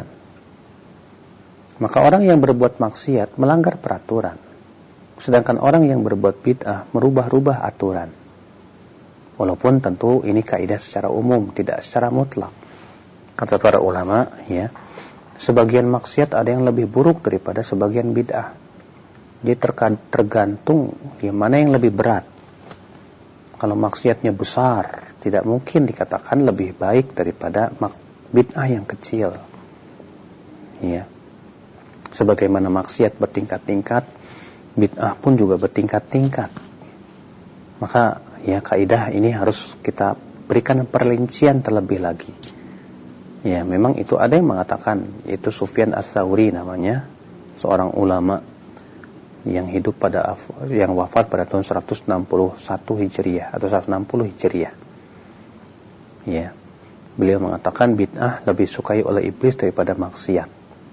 Maka orang yang berbuat maksiat melanggar peraturan, sedangkan orang yang berbuat bid'ah merubah-rubah aturan. Walaupun tentu ini kaidah secara umum, tidak secara mutlak. Kata para ulama, ya, sebagian maksiat ada yang lebih buruk daripada sebagian bid'ah. Jadi tergantung ya, mana yang lebih berat. Kalau maksiatnya besar, tidak mungkin dikatakan lebih baik daripada bid'ah yang kecil. Ya. Sebagaimana maksiat bertingkat-tingkat, bid'ah pun juga bertingkat-tingkat. Maka ya kaidah ini harus kita berikan perincian terlebih lagi. Ya, memang itu ada yang mengatakan, yaitu Sufyan Ats-Tsauri namanya, seorang ulama yang hidup pada yang wafat pada tahun seratus enam puluh satu Hijriah atau seratus enam puluh Hijriah. Ya. Beliau mengatakan bid'ah lebih sukai oleh iblis daripada maksiat.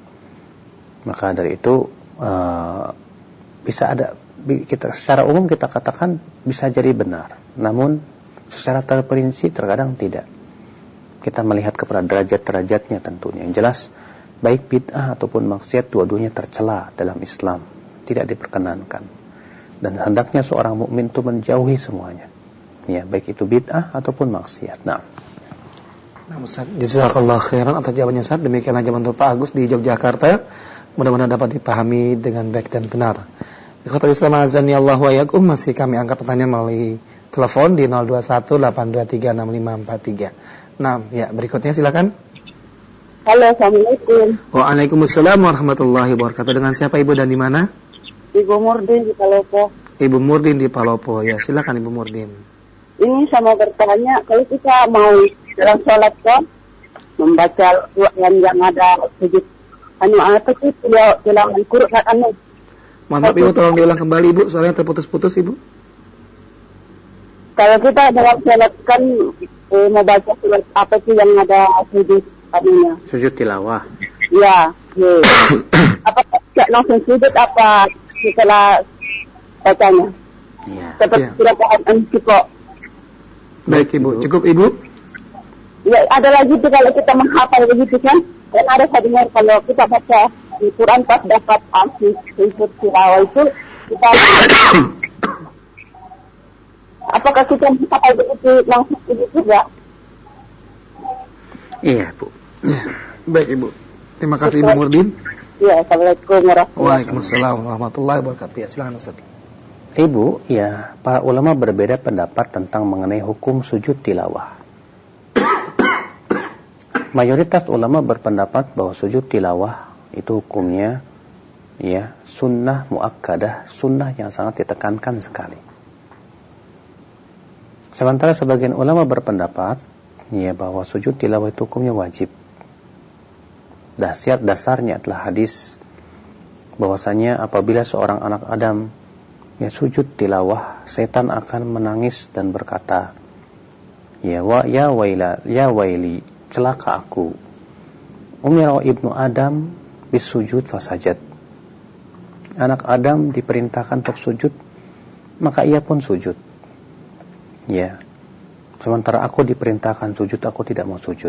Maka dari itu uh, bisa ada kita secara umum kita katakan bisa jadi benar, namun secara terperinci terkadang tidak. Kita melihat kepada derajat-derajatnya tentunya. Yang jelas baik bid'ah ataupun maksiat dua-duanya tercela dalam Islam, tidak diperkenankan. Dan hendaknya seorang mukmin itu menjauhi semuanya. Ya, baik itu bid'ah ataupun maksiat. Nah, Nah, Ustaz, jazakallahu khairan atas jawabannya Ustaz. Demikian aja untuk Pak Agus di Yogyakarta. Mudah-mudahan dapat dipahami dengan baik dan benar. Ikhwatul Islam azani Allah wa iyyakum, masih kami angkat pertanyaan melalui telepon di nol dua satu delapan dua tiga enam lima empat tiga. Nah, ya, berikutnya silakan. Halo, Assalamualaikum. Waalaikumsalam warahmatullahi wabarakatuh. Dengan siapa Ibu dan di mana? Ibu Murdin di Palopo. Ibu Murdin di Palopo. Ya, silakan Ibu Murdin. Ini sama bertanya, kalau kita mau dalam sholat kan membaca yang yang ada sujud anu apa sih tilawahan Quran anu. Mantap Ibu, tolong diulang kembali Ibu, soalnya terputus-putus Ibu. Kalau kita dalam sholat kan eh, mau baca surat apa sih yang ada sujud anunya? Sujud tilawah. Ya, ya. Apa tidak langsung sujud apa setelah bacanya? Iya. Seperti Ya. surat Al-An'am kok. Baik Ibu, cukup Ibu. Ya, ada lagi tuh kalau kita menghafal begitu kan, dan ada saya dengar kalau kita baca di Quran pas dapat asih sujud tilawah itu kita apakah kita menghafal begitu langsung begitu juga? Iya, Bu. Ya. Baik Ibu. Terima kasih Ibu Murdin. Ya, Assalamualaikum warahmatullahi wabarakatuh. Waalaikumsalam warahmatullahi wabarakatuh. Ya, silakan Ustaz. Ibu, ya, para ulama berbeda pendapat tentang mengenai hukum sujud tilawah. Mayoritas ulama berpendapat bahwa sujud tilawah itu hukumnya ya sunnah muakkadah, sunnah yang sangat ditekankan sekali. Sementara sebagian ulama berpendapat ya bahwa sujud tilawah itu hukumnya wajib. Dasar dasarnya adalah hadis bahwasanya apabila seorang anak Adam ya sujud tilawah, setan akan menangis dan berkata, ya wa ya waila ya waili, celaka aku. Umira ibnu Adam bisujud fasajad. Anak Adam diperintahkan untuk sujud, maka ia pun sujud. Ya. Sementara aku diperintahkan sujud, aku tidak mau sujud.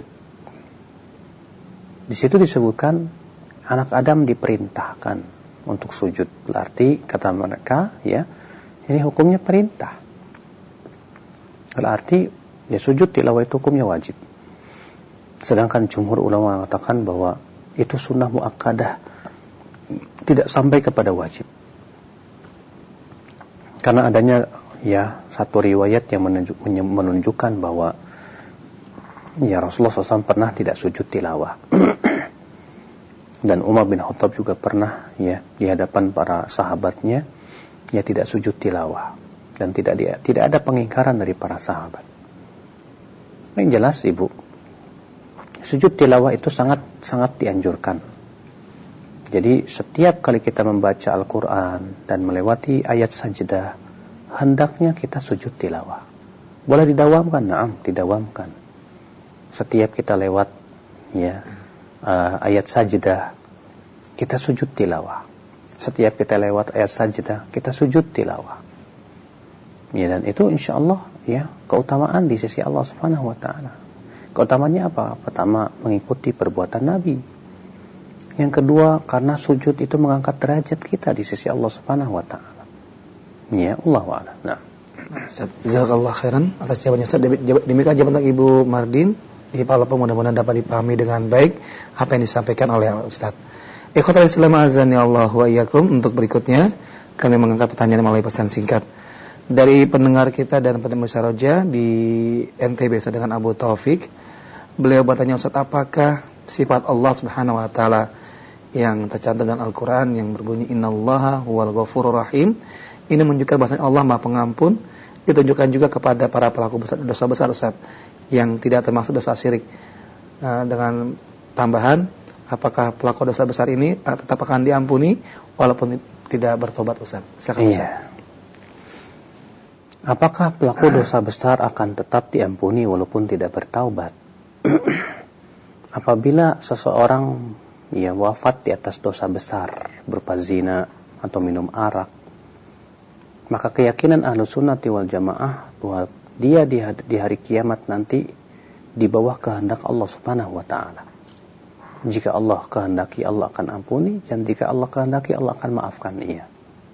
Di situ disebutkan anak Adam diperintahkan untuk sujud. Berarti kata mereka, ya, ini hukumnya perintah. Berarti ya sujud tilawah itu hukumnya wajib. Sedangkan jumhur ulama mengatakan bahwa itu sunnah muakkadah, tidak sampai kepada wajib. Karena adanya ya satu riwayat yang menunjuk, menunjukkan bahwa ya Rasulullah shallallahu alaihi wasallam pernah tidak sujud tilawah. Dan Umar bin Khattab juga pernah ya di hadapan para sahabatnya ya tidak sujud tilawah, dan tidak dia, tidak ada pengingkaran dari para sahabat. Yang jelas Ibu, sujud tilawah itu sangat sangat dianjurkan. Jadi setiap kali kita membaca Al-Quran dan melewati ayat sajdah, hendaknya kita sujud tilawah. Boleh didawamkan? Naam, didawamkan. Setiap kita lewat ya, uh, ayat sajdah, kita sujud tilawah. Setiap kita lewat ayat sajdah, kita sujud tilawah. Ya, dan itu insya Allah ya keutamaan di sisi Allah Subhanahu wa taala. Keutamaannya apa? Pertama, mengikuti perbuatan Nabi. Yang kedua, karena sujud itu mengangkat derajat kita di sisi Allah Subhanahu wa taala. Ya, Allahu a'lam. Nah, jazakallahu khairan atas jawabannya Ustaz. Demikian jawaban Ibu Mardin. Insyaallah mudah-mudahan dapat dipahami dengan baik apa yang disampaikan oleh Ustaz. Ikhwatul Islam azani Allah wa iyyakum. Untuk berikutnya kami mengangkat pertanyaan melalui pesan singkat dari pendengar kita dan pendengar Saroja di N T B dengan Abu Taufik. Beliau bertanya, Ustaz, apakah sifat Allah Subhanahu wa taala yang tercantum dalam Al-Qur'an yang berbunyi innallaha huwal ghafurur rahim ini menunjukkan bahwa Allah Maha Pengampun, ditunjukkan juga kepada para pelaku besar, dosa besar, Ustaz, yang tidak termasuk dosa syirik. Nah, dengan tambahan, apakah pelaku dosa besar ini tetap akan diampuni walaupun tidak bertobat, Ustaz? Silakan, Ustaz. Iya. Apakah pelaku dosa besar akan tetap diampuni walaupun tidak bertaubat? Apabila seseorang ya wafat di atas dosa besar berupa zina atau minum arak, maka keyakinan Ahlus Sunnati wal Jamaah bahwa dia di, di hari kiamat nanti di bawah kehendak Allah Subhanahu wa taala. Jika Allah kehendaki, Allah akan ampuni, dan jika Allah kehendaki, Allah akan maafkan ia.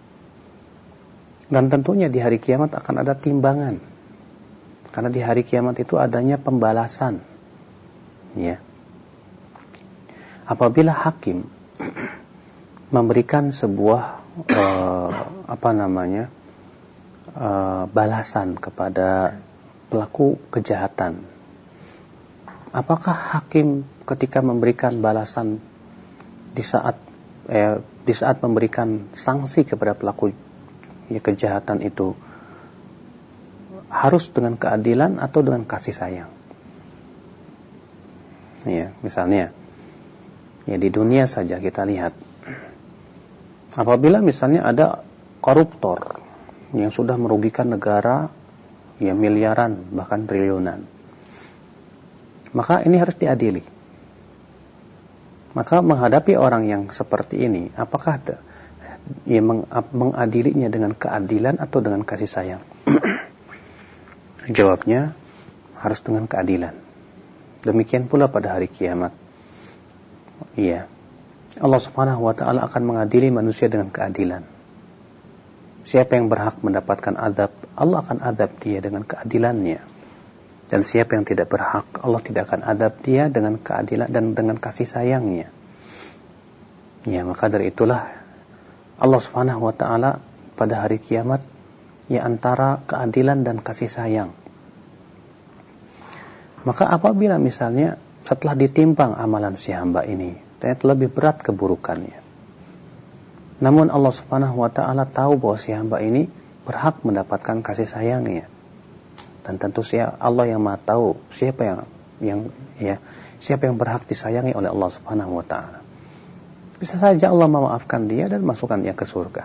Dan tentunya di hari kiamat akan ada timbangan. Karena di hari kiamat itu adanya pembalasan. Ya. Apabila hakim memberikan sebuah uh, apa namanya uh, balasan kepada pelaku kejahatan, apakah hakim ketika memberikan balasan di saat eh, di saat memberikan sanksi kepada pelaku ya, kejahatan itu harus dengan keadilan atau dengan kasih sayang? Ya, misalnya ya di dunia saja kita lihat, apabila misalnya ada koruptor yang sudah merugikan negara ya miliaran bahkan triliunan, maka ini harus diadili. Maka menghadapi orang yang seperti ini, apakah ada, ya, meng, mengadilinya dengan keadilan atau dengan kasih sayang? Jawabnya harus dengan keadilan. Demikian pula pada hari kiamat. Iya. Allah Subhanahu wa taala akan mengadili manusia dengan keadilan. Siapa yang berhak mendapatkan azab, Allah akan azab dia dengan keadilannya. Dan siapa yang tidak berhak, Allah tidak akan azab dia dengan keadilan dan dengan kasih sayangnya. Ya, maka dari itulah Allah Subhanahu wa taala pada hari kiamat ya antara keadilan dan kasih sayang. Maka apabila misalnya setelah ditimbang amalan si hamba ini, ternyata lebih berat keburukannya, namun Allah Subhanahu wa taala tahu bahwa si hamba ini berhak mendapatkan kasih sayangnya. Dan tentu siapa Allah yang Maha tahu siapa yang yang ya siapa yang berhak disayangi oleh Allah Subhanahu wa taala. Bisa saja Allah memaafkan dia dan masukkan dia ke surga.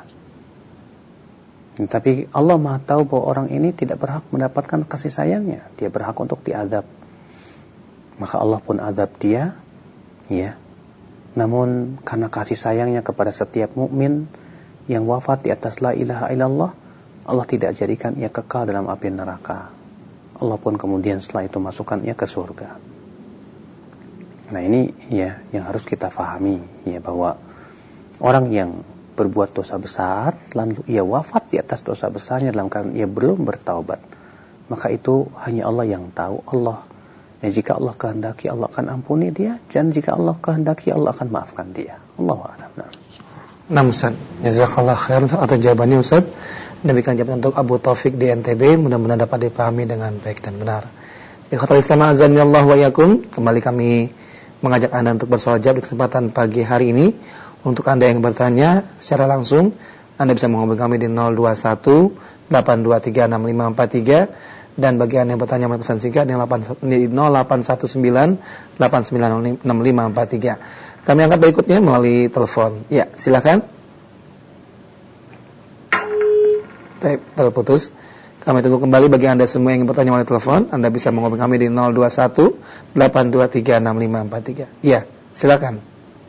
Tapi Allah Maha tahu bahwa orang ini tidak berhak mendapatkan kasih sayangnya, dia berhak untuk diazab. Maka Allah pun azab dia, ya. Namun karena kasih sayangnya kepada setiap mukmin yang wafat di atas la ilaha illallah, Allah tidak jadikan ia kekal dalam api neraka. Allah pun kemudian setelah itu masukkan ia ke surga. Nah ini ya yang harus kita fahami, ya, bahwa orang yang berbuat dosa besar lalu ia wafat di atas dosa besarnya dalam keadaan ia belum bertaubat, maka itu hanya Allah yang tahu. Allah ya, jika Allah kehendaki, Allah akan ampuni dia, dan jika Allah kehendaki, Allah akan maafkan dia. Allahu a'lam. Nah, Ustaz, jazakallahu khairan atas jawabannya, Ustaz. Demikian jawaban untuk Abu Taufik di N T B, mudah-mudahan dapat dipahami dengan baik dan benar. Ikhwatul Islam azani Allah wa iyyakum, kembali kami mengajak Anda untuk bersoal jawab di kesempatan pagi hari ini. Untuk Anda yang bertanya secara langsung, Anda bisa menghubungi kami di nol dua satu delapan dua tiga enam lima empat tiga. Dan bagi Anda yang bertanya melalui pesan singkat di nol delapan satu sembilan delapan sembilan enam lima empat tiga. Kami angkat berikutnya melalui telepon. Ya, silakan. Baik, terputus. Kami tunggu kembali bagi Anda semua yang ingin bertanya melalui telepon. Anda bisa menghubungi kami di nol dua satu delapan dua tiga enam lima empat tiga. Iya, silakan.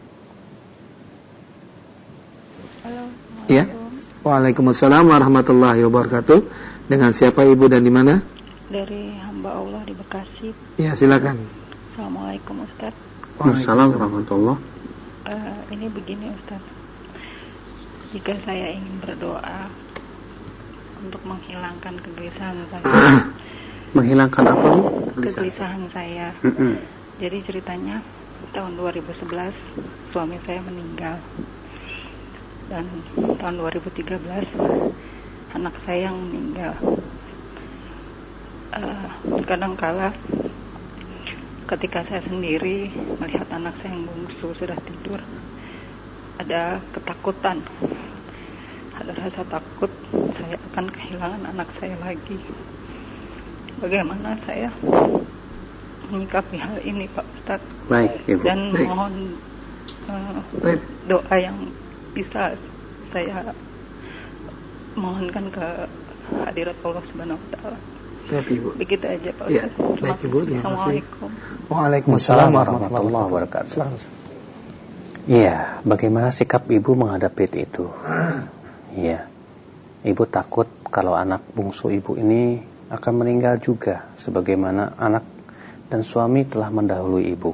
Halo. Iya. Waalaikumsalam warahmatullahi wabarakatuh. Dengan siapa Ibu dan di mana? Dari hamba Allah di Bekasi. Iya, silakan. Assalamualaikum Ustaz. Waalaikumsalam warahmatullahi. Uh, ini begini Ustaz. Jika saya ingin berdoa untuk menghilangkan kegelisahan saya. Menghilangkan apa, Bu? Kegelisahan saya. Mm-mm. Jadi ceritanya tahun dua ribu sebelas suami saya meninggal. Dan tahun dua ribu tiga belas anak saya yang meninggal. Uh, kadangkala ketika saya sendiri melihat anak saya yang bungsu sudah tidur, ada ketakutan, ada rasa takut saya akan kehilangan anak saya lagi. Bagaimana saya menyikapi hal ini, Pak Ustaz? Baik, Ibu. Dan Baik. mohon uh, Baik. doa yang bisa saya mohonkan ke hadirat Allah Subhanahu wa taala. Baik, Ibu. Begitu aja, Pak Ya, Ustaz. baik, Ibu. Terima kasih. Assalamualaikum. Waalaikumsalam warahmatullahi wabarakatuh. Silakan. Iya, bagaimana sikap ibu menghadapi itu? Iya, ibu takut kalau anak bungsu ibu ini akan meninggal juga, sebagaimana anak dan suami telah mendahului ibu.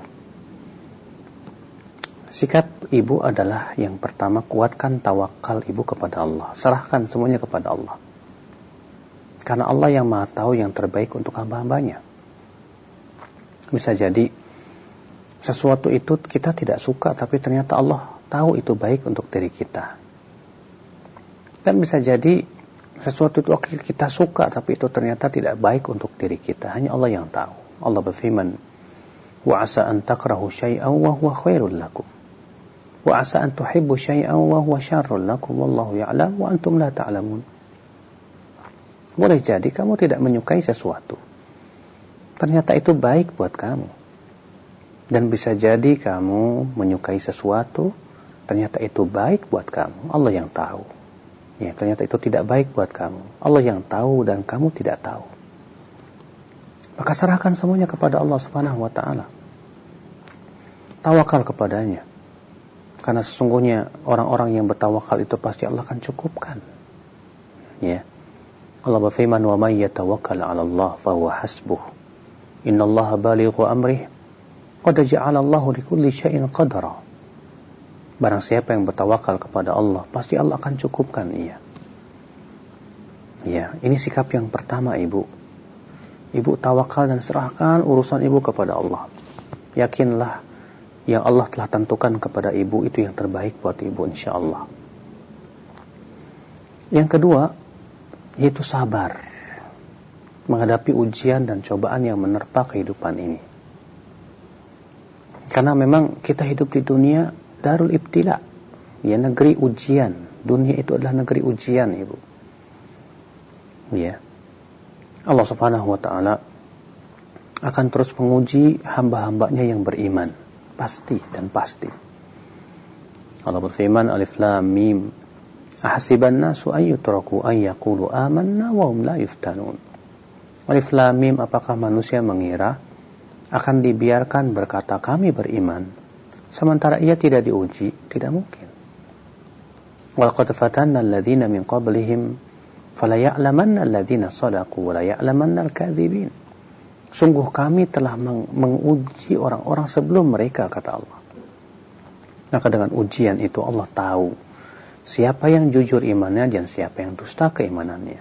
Sikap ibu adalah yang pertama, kuatkan tawakal ibu kepada Allah. Serahkan semuanya kepada Allah. Karena Allah yang maha tahu yang terbaik untuk hamba-hambanya. Bisa jadi sesuatu itu kita tidak suka, tapi ternyata Allah tahu itu baik untuk diri kita. Dan bisa jadi sesuatu itu kita suka, tapi itu ternyata tidak baik untuk diri kita. Hanya Allah yang tahu. Allah berfirman, wa asa an takrahu syai'an wa huwa khairul lakum. Wa asa an tuhibbu syai'an wa huwa syarrul lakum wallahu ya'lam wa antum la ta'lamun. Boleh jadi kamu tidak menyukai sesuatu, ternyata itu baik buat kamu. Dan bisa jadi kamu menyukai sesuatu, ternyata itu baik buat kamu. Allah yang tahu. Ya, ternyata itu tidak baik buat kamu. Allah yang tahu dan kamu tidak tahu. Maka serahkan semuanya kepada Allah Subhanahu wa taala. Tawakal kepadanya. Karena sesungguhnya orang-orang yang bertawakal itu pasti Allah akan cukupkan. Ya. Allah berfirman, "Wa may yatawakkal 'ala Allah fa huwa hasbuh. Innallaha balighu amrih. Qad ja'ala Allahu likulli syai'in qadara." Barang siapa yang bertawakal kepada Allah, pasti Allah akan cukupkan ia. Ya, ini sikap yang pertama, Ibu. Ibu tawakal dan serahkan urusan Ibu kepada Allah. Yakinlah yang Allah telah tentukan kepada Ibu itu yang terbaik buat Ibu, insyaallah. Yang kedua, yaitu sabar menghadapi ujian dan cobaan yang menerpa kehidupan ini. Karena memang kita hidup di dunia darul ibtila, ya, negeri ujian. Dunia itu adalah negeri ujian, Ibu. Ya. Allah Subhanahu wa taala akan terus menguji hamba-hambanya yang beriman, pasti dan pasti. Allah berfirman, Alif Lam Mim, ahasiban nasu an yutraku an yaqulu amanna wa hum la yuftanun. Alif Lam Mim, apakah manusia mengira akan dibiarkan berkata kami beriman sementara ia tidak diuji? Tidak mungkin. Walaqad fatanna alladhina min qablihim fala ya'lamanna alladhina sadaqu wa la ya'lamanna al-kadzibin. Sungguh kami telah meng- menguji orang-orang sebelum mereka, kata Allah. Maka dengan ujian itu Allah tahu siapa yang jujur imannya dan siapa yang dusta keimanannya.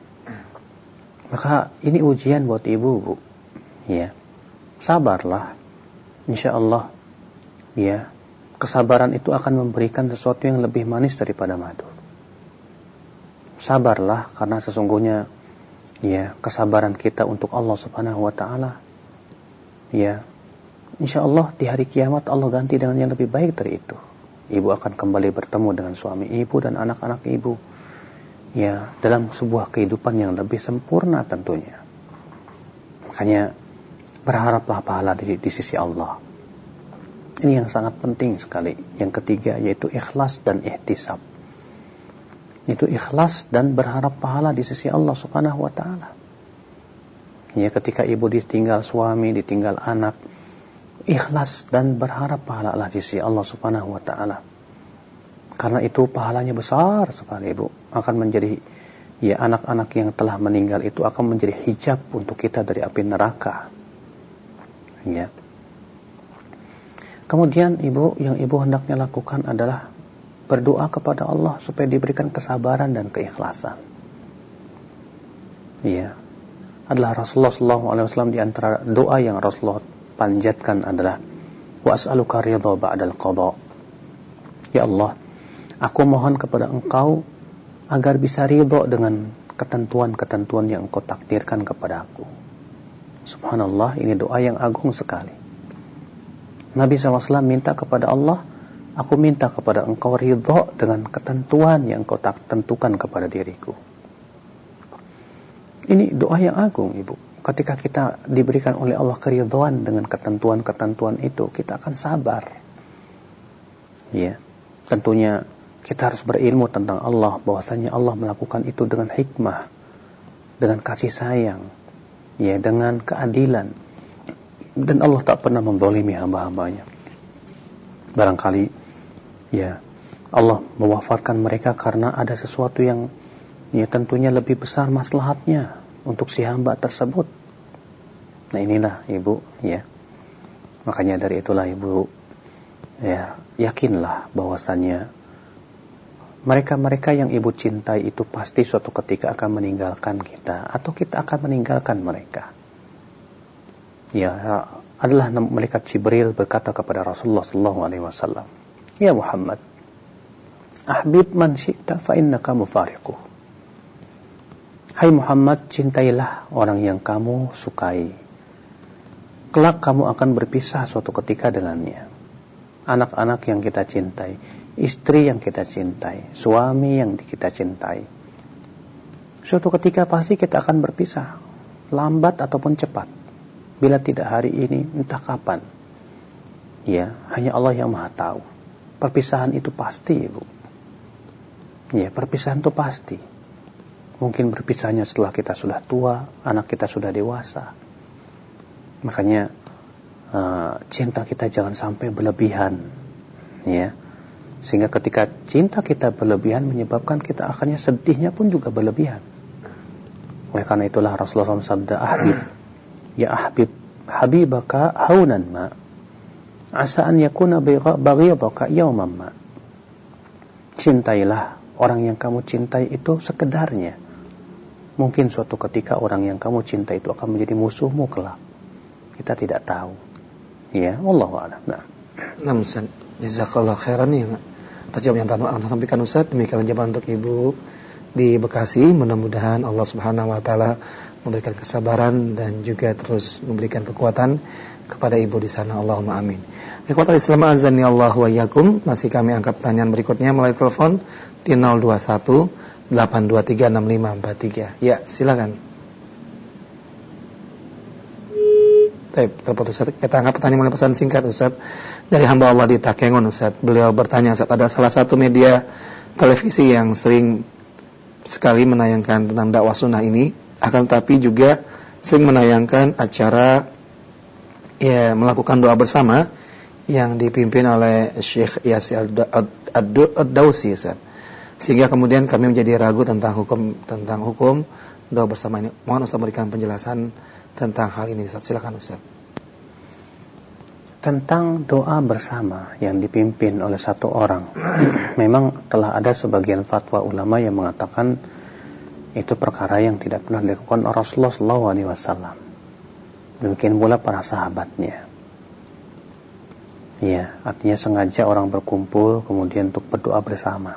Maka ini ujian buat ibu, Bu. Ya. Sabarlah. Insyaallah, ya, kesabaran itu akan memberikan sesuatu yang lebih manis daripada madu. Sabarlah, karena sesungguhnya, ya, kesabaran kita untuk Allah Subhanahu wa taala, ya, insyaallah di hari kiamat Allah ganti dengan yang lebih baik dari itu. Ibu akan kembali bertemu dengan suami ibu dan anak-anak ibu, ya, dalam sebuah kehidupan yang lebih sempurna tentunya. Makanya berharaplah pahala di, di sisi Allah. Ini yang sangat penting sekali. Yang ketiga yaitu ikhlas dan ihtisab. Itu ikhlas dan berharap pahala di sisi Allah Subhanahu wa taala. Ya, ketika ibu ditinggal suami, ditinggal anak, ikhlas dan berharap pahala Allah di sisi Allah Subhanahu wa taala. Karena itu pahalanya besar sekali, Ibu. Akan menjadi, ya, anak-anak yang telah meninggal itu akan menjadi hijab untuk kita dari api neraka. Ya. Kemudian Ibu, yang Ibu hendaknya lakukan adalah berdoa kepada Allah supaya diberikan kesabaran dan keikhlasan. Ya. Adalah Rasulullah sallallahu alaihi wasallam, di antara doa yang Rasulullah panjatkan adalah wa as'aluka ridha ba'dal qada. Ya Allah, aku mohon kepada Engkau agar bisa ridha dengan ketentuan-ketentuan yang Engkau takdirkan kepada aku. Subhanallah, ini doa yang agung sekali. Nabi shallallahu alaihi wasallam minta kepada Allah, aku minta kepada Engkau ridha dengan ketentuan yang Engkau tentukan kepada diriku. Ini doa yang agung, Ibu. Ketika kita diberikan oleh Allah keridhaan dengan ketentuan-ketentuan itu, kita akan sabar. Ya, tentunya kita harus berilmu tentang Allah, bahwasanya Allah melakukan itu dengan hikmah, dengan kasih sayang, ya, dengan keadilan. Dan Allah tak pernah menzalimi hamba-hambanya. Barangkali, ya, Allah mewafatkan mereka karena ada sesuatu yang, ya, tentunya lebih besar maslahatnya untuk si hamba tersebut. Nah, inilah Ibu, ya. Makanya dari itulah Ibu, ya, yakinlah bahwasannya mereka-mereka yang Ibu cintai itu pasti suatu ketika akan meninggalkan kita, atau kita akan meninggalkan mereka. Ya, adalah malaikat Jibril berkata kepada Rasulullah sallallahu alaihi wasallam, "Ya Muhammad, ahbib man syi'ta fa innaka mufariquh." Hai Muhammad, cintailah orang yang kamu sukai. Kelak kamu akan berpisah suatu ketika dengannya. Anak-anak yang kita cintai, istri yang kita cintai, suami yang kita cintai, suatu ketika pasti kita akan berpisah, lambat ataupun cepat. Bila tidak hari ini, entah kapan. Ya, hanya Allah yang Maha tahu. Perpisahan itu pasti, Ibu. Ya, perpisahan itu pasti. Mungkin berpisahnya setelah kita sudah tua, anak kita sudah dewasa. Makanya uh, cinta kita jangan sampai berlebihan, ya. Sehingga ketika cinta kita berlebihan menyebabkan kita akhirnya sedihnya pun juga berlebihan. Oleh karena itulah Rasulullah shallallahu alaihi wasallam sabda, ahbib, ya ahbib, habibaka haunan ma, asa an yakuna baghidaka yawman ma. Cintailah orang yang kamu cintai itu sekedarnya. Mungkin suatu ketika orang yang kamu cintai itu akan menjadi musuhmu kelak. Kita tidak tahu. Ya, wallahu a'lam. Nah, nah Ustaz, jazakallahu khairan ya. Terjawab yang tadi Anda sampaikan Ustaz. Demikian jawaban untuk Ibu di Bekasi. Mudah-mudahan Allah Subhanahu wa taala memberikan kesabaran dan juga terus memberikan kekuatan kepada Ibu di sana. Allahumma amin. Ikhwatal Islam azani Allah wa iyyakum. Masih kami angkat pertanyaan berikutnya melalui telepon di nol dua satu delapan dua tiga enam lima empat tiga. Ya, silakan. Baik, terputus Ustaz. Kita angkat pertanyaan melalui pesan singkat Ustaz dari hamba Allah di Takengon Ustaz. Beliau bertanya Ustaz, ada salah satu media televisi yang sering sekali menayangkan tentang dakwah sunnah ini, akan tetapi juga sering menayangkan acara, ya, melakukan doa bersama yang dipimpin oleh Syekh Yasir Ad-Dausi Ustaz. Sehingga kemudian kami menjadi ragu tentang hukum tentang hukum doa bersama ini. Mohon Ustaz memberikan penjelasan tentang hal ini Ustaz. Silakan Ustaz. Tentang doa bersama yang dipimpin oleh satu orang, memang telah ada sebagian fatwa ulama yang mengatakan itu perkara yang tidak pernah dilakukan oleh Rasulullah sallallahu alaihi wasallam. Demikian pula para sahabatnya. Ya, artinya sengaja orang berkumpul kemudian untuk berdoa bersama.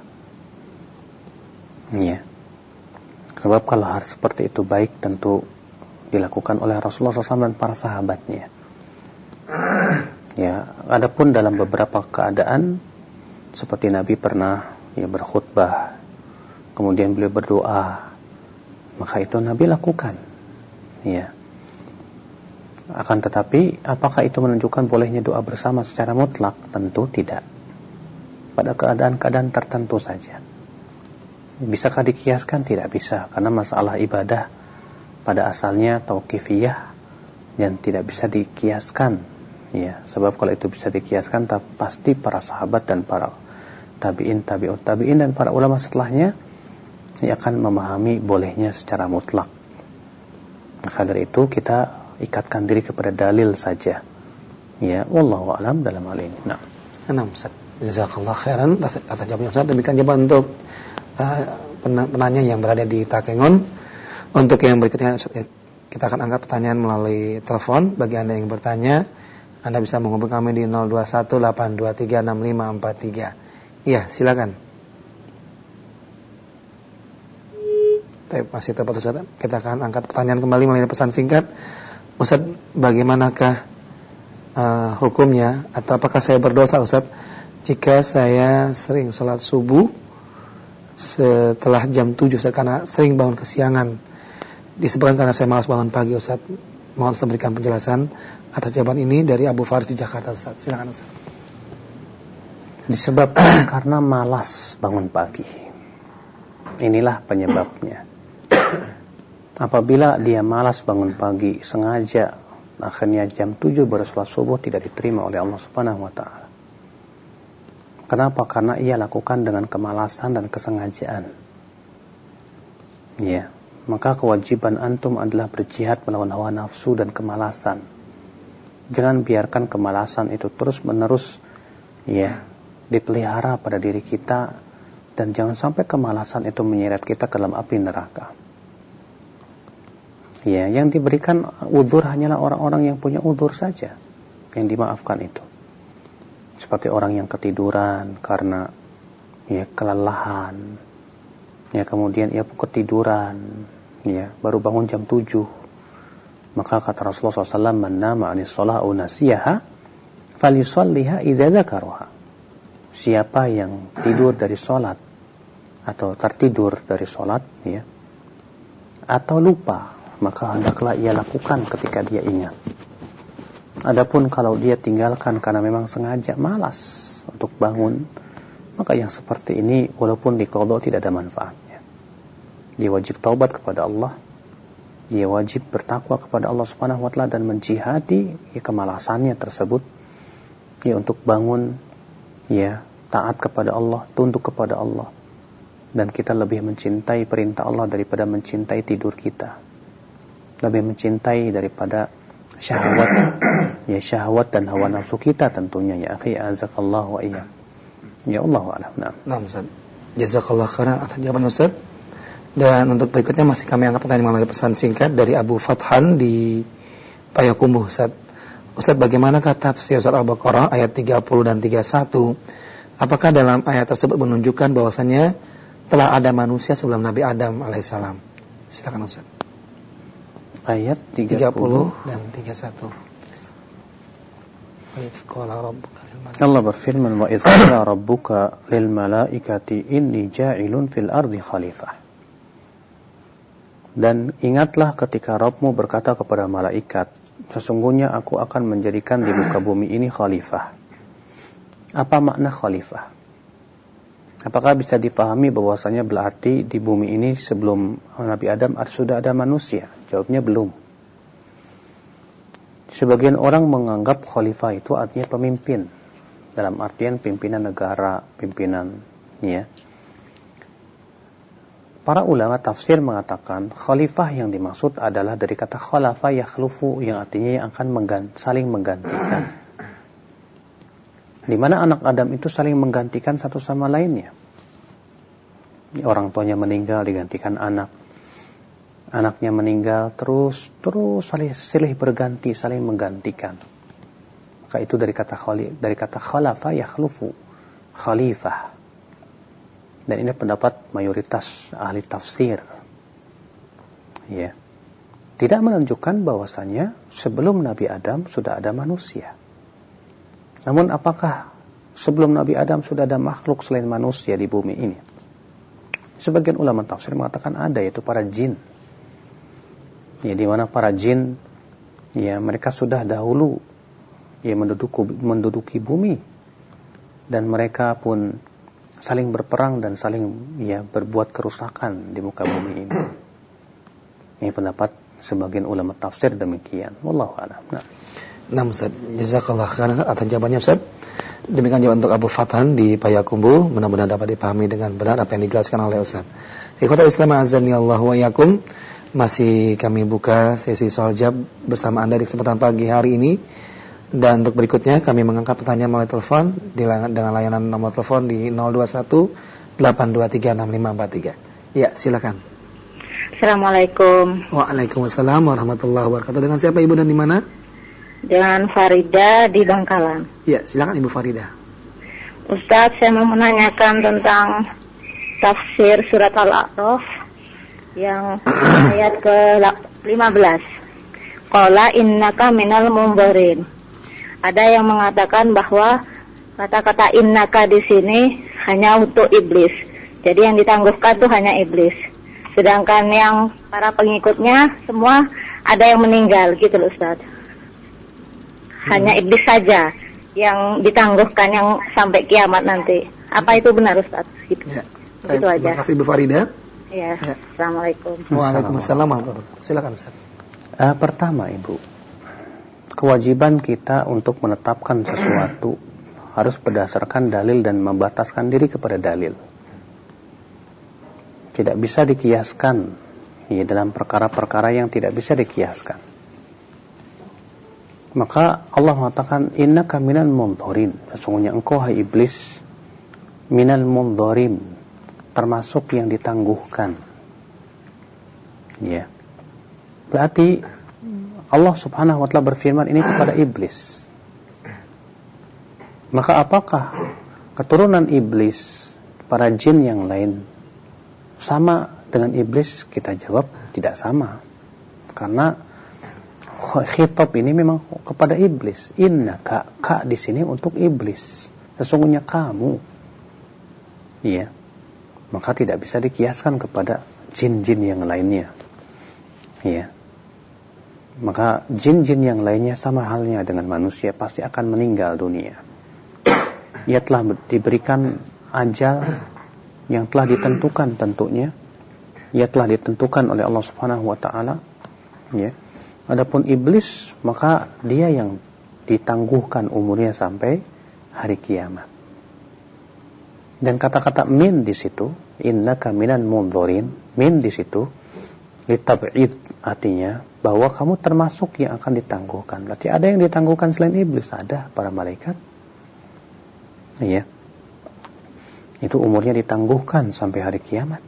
Ya. Sebab kalau hal seperti itu baik tentu dilakukan oleh Rasulullah sallallahu alaihi wasallam dan para sahabatnya. Ya, adapun dalam beberapa keadaan seperti Nabi pernah, ya, berkhutbah, kemudian beliau berdoa, maka itu Nabi lakukan. Ya. Akan tetapi apakah itu menunjukkan bolehnya doa bersama secara mutlak? Tentu tidak. Pada keadaan-keadaan tertentu saja. Bisakah dikiaskan? Tidak bisa, karena masalah ibadah pada asalnya tauqifiyah dan tidak bisa dikiaskan. Ya, sebab kalau itu bisa dikiaskan, pasti para sahabat dan para tabi'in, tabi'ut tabi'in dan para ulama setelahnya ya akan memahami bolehnya secara mutlak. Maka dari itu kita ikatkan diri kepada dalil saja. Ya, wallahu a'lam dalam hal ini. Nah, nah Ustaz, jazakallahu khairan atas jawabannya Ustaz. Demikian jawaban untuk uh, penanya yang berada di Takengon. Untuk yang berikutnya kita akan angkat pertanyaan melalui telepon. Bagi Anda yang bertanya, Anda bisa menghubungi kami di nol dua satu delapan dua tiga enam lima empat tiga. Iya, silakan. Tapi masih terputus Ustaz. Kita akan angkat pertanyaan kembali melalui pesan singkat. Ustaz, bagaimanakah uh, hukumnya atau apakah saya berdosa Ustaz jika saya sering sholat subuh setelah jam tujuh Ustaz, karena sering bangun kesiangan? Disebabkan karena saya malas bangun pagi Ustaz. Mohon Ustaz berikan penjelasan atas jawaban ini dari Abu Faris di Jakarta Ustaz. Silakan Ustaz. Disebabkan karena malas bangun pagi. Inilah penyebabnya. Apabila dia malas bangun pagi sengaja, akhirnya jam tujuh baru sholat subuh, tidak diterima oleh Allah Subhanahu wa taala. Kenapa? Karena ia lakukan dengan kemalasan dan kesengajaan. Ya, maka kewajiban antum adalah berjihad melawan hawa nafsu dan kemalasan. Jangan biarkan kemalasan itu terus-menerus ya dipelihara pada diri kita, dan jangan sampai kemalasan itu menyeret kita ke dalam api neraka. Ya, yang diberikan uzur hanyalah orang-orang yang punya uzur saja yang dimaafkan itu. Seperti orang yang ketiduran karena ya kelelahan. Ya, kemudian ia ketiduran, ya, baru bangun jam tujuh. Maka kata Rasulullah shallallahu alaihi wasallam, "Man nama 'anis shalah aw nasiyaha falyusalliha idza dzakaraha." Siapa yang tidur dari salat atau tertidur dari salat, ya, atau lupa, maka hendaklah ia lakukan ketika dia ingat. Adapun kalau dia tinggalkan karena memang sengaja malas untuk bangun, maka yang seperti ini walaupun diqadha tidak ada manfaatnya. Dia wajib taubat kepada Allah. Dia wajib bertakwa kepada Allah Subhanahu wa taala dan menjihadi ya, kemalasannya tersebut ya untuk bangun ya taat kepada Allah, tunduk kepada Allah. Dan kita lebih mencintai perintah Allah daripada mencintai tidur kita. Lebih mencintai daripada syahwat ya syahwat dan hawa nafsu kita tentunya ya akhi azakallahu wa iyyak. Ya Allah a'lam. Nah, Ustaz. Jazakallahu khairan atas jawaban Ustaz. Dan untuk berikutnya masih kami angkat pertanyaan melalui pesan singkat dari Abu Fathan di Payakumbuh Ustaz. Ustaz, bagaimanakah tafsir surah Al-Baqarah ayat tiga puluh dan tiga puluh satu? Apakah dalam ayat tersebut menunjukkan bahwasanya telah ada manusia sebelum Nabi Adam alaihissalam? Silakan Ustaz. Ayat tiga puluh dan tiga puluh satu. Allah berfirman, wa idh qala rabbuka lil malaikati inni ja'ilun fil ardi khalifah. Dan ingatlah ketika Rabbmu berkata kepada malaikat, sesungguhnya aku akan menjadikan di muka bumi ini khalifah. Apa makna khalifah? Apakah bisa dipahami bahwasanya berarti di bumi ini sebelum Nabi Adam sudah ada manusia? Jawabnya belum. Sebagian orang menganggap khalifah itu artinya pemimpin, dalam artian pimpinan negara, pimpinan ya. Para ulama tafsir mengatakan khalifah yang dimaksud adalah dari kata khalafa yakhlufu, yang artinya yang akan mengganti, saling menggantikan. Di mana anak Adam itu saling menggantikan satu sama lainnya. Orang tuanya meninggal digantikan anak. Anaknya meninggal terus terus saling silih berganti, saling menggantikan. Maka itu dari kata khali, dari kata khalafa yakhlufu, khalifah. Dan ini pendapat mayoritas ahli tafsir. Ya. Tidak menunjukkan bahwasanya sebelum Nabi Adam sudah ada manusia. Namun apakah sebelum Nabi Adam sudah ada makhluk selain manusia di bumi ini? Sebagian ulama tafsir mengatakan ada, yaitu para jin. Ya, di mana para jin ya mereka sudah dahulu ya menduduki menduduki bumi, dan mereka pun saling berperang dan saling ya berbuat kerusakan di muka bumi ini. Ini pendapat sebagian ulama tafsir demikian. Wallahu a'lam. Nah, nah Ustaz, jazakallah khairan atas jawabannya Ustaz. Demikian jawaban untuk Abu Fatan di Payakumbuh, mudah-mudahan dapat dipahami dengan benar apa yang dijelaskan oleh Ustaz. Ikhwatul Islam azani Allah wa iyyakum. Masih kami buka sesi soal jawab bersama Anda di kesempatan pagi hari ini. Dan untuk berikutnya kami mengangkat pertanyaan melalui telepon dengan layanan nomor telepon di nol dua satu delapan dua tiga enam lima empat tiga. Ya, silakan. Assalamualaikum. Waalaikumsalam warahmatullahi wabarakatuh. Dengan siapa Ibu dan di mana? Dengan Farida di Bangkalan. Ya, silakan Ibu Farida. Ustaz, saya mau menanyakan tentang tafsir surat Al-A'raf yang ayat ke lima belas. Qala innaka minal munzirin. Ada yang mengatakan bahwa kata-kata innaka di sini hanya untuk iblis. Jadi yang ditangguhkan itu hanya iblis. Sedangkan yang para pengikutnya semua ada yang meninggal gitu loh Ustaz. Hanya iblis saja yang ditangguhkan yang sampai kiamat nanti. Apa itu benar Ustaz? Gitu. Ya. Itu aja. Terima kasih Ibu Farida. Ya. Ya. Assalamualaikum. Waalaikumsalam warahmatullahi wabarakatuh. Silakan Ustaz. Uh, pertama Ibu, kewajiban kita untuk menetapkan sesuatu harus berdasarkan dalil dan membataskan diri kepada dalil. Tidak bisa dikiaskan ya, dalam perkara-perkara yang tidak bisa dikiaskan. Maka Allah mengatakan innaka minal munzirin, sesungguhnya engkau hai iblis minal munzirin, termasuk yang ditangguhkan. Ya. Berarti Allah Subhanahu wa taala berfirman ini kepada iblis. Maka apakah keturunan iblis, para jin yang lain sama dengan iblis? Kita jawab tidak sama. Karena khitab ini memang kepada iblis. Innaka, ka di sini untuk iblis. Sesungguhnya kamu. Iya. Maka tidak bisa dikiaskan kepada jin-jin yang lainnya. Iya. Maka jin-jin yang lainnya sama halnya dengan manusia, pasti akan meninggal dunia. Ia telah diberikan ajal yang telah ditentukan tentunya. Ia telah ditentukan oleh Allah Subhanahu wa taala. Ya. Adapun iblis, maka dia yang ditangguhkan umurnya sampai hari kiamat. Dan kata-kata min di situ, innaka minal munzirin, min di situ litab'id, artinya bahwa kamu termasuk yang akan ditangguhkan. Berarti ada yang ditangguhkan selain iblis, ada para malaikat. Iya. Itu umurnya ditangguhkan sampai hari kiamat.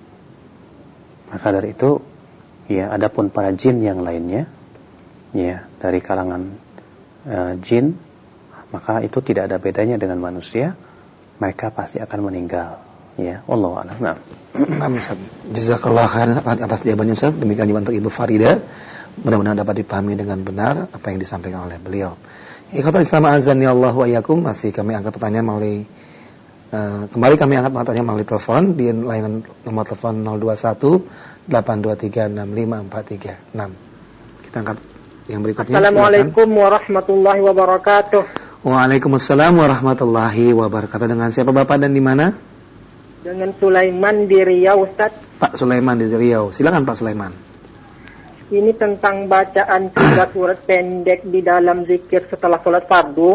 Maka dari itu, ya, adapun para jin yang lainnya, ya, dari kalangan uh, jin, maka itu tidak ada bedanya dengan manusia. Mereka pasti akan meninggal. Ya, wallahu a'lam. Nah, jazakallahu khairan atas jawabannya Ustaz. Demikian juga untuk Ibu Farida. Mudah-mudahan dapat dipahami dengan benar apa yang disampaikan oleh beliau. Ikhwatul Islam azani Allah wa iyyakum, masih kami angkat pertanyaan melalui uh, kembali kami angkat pertanyaan melalui telepon di layanan nomor telepon nol dua satu delapan dua tiga enam lima empat tiga enam. Kita angkat yang berikutnya. Assalamualaikum silakan. Warahmatullahi wabarakatuh. Waalaikumsalam warahmatullahi wabarakatuh. Dengan siapa Bapak dan di mana? Dengan Sulaiman di Riau, Ustaz. Pak Sulaiman di Riau. Silakan Pak Sulaiman. Ini tentang bacaan tiga surat pendek di dalam zikir setelah sholat fardu.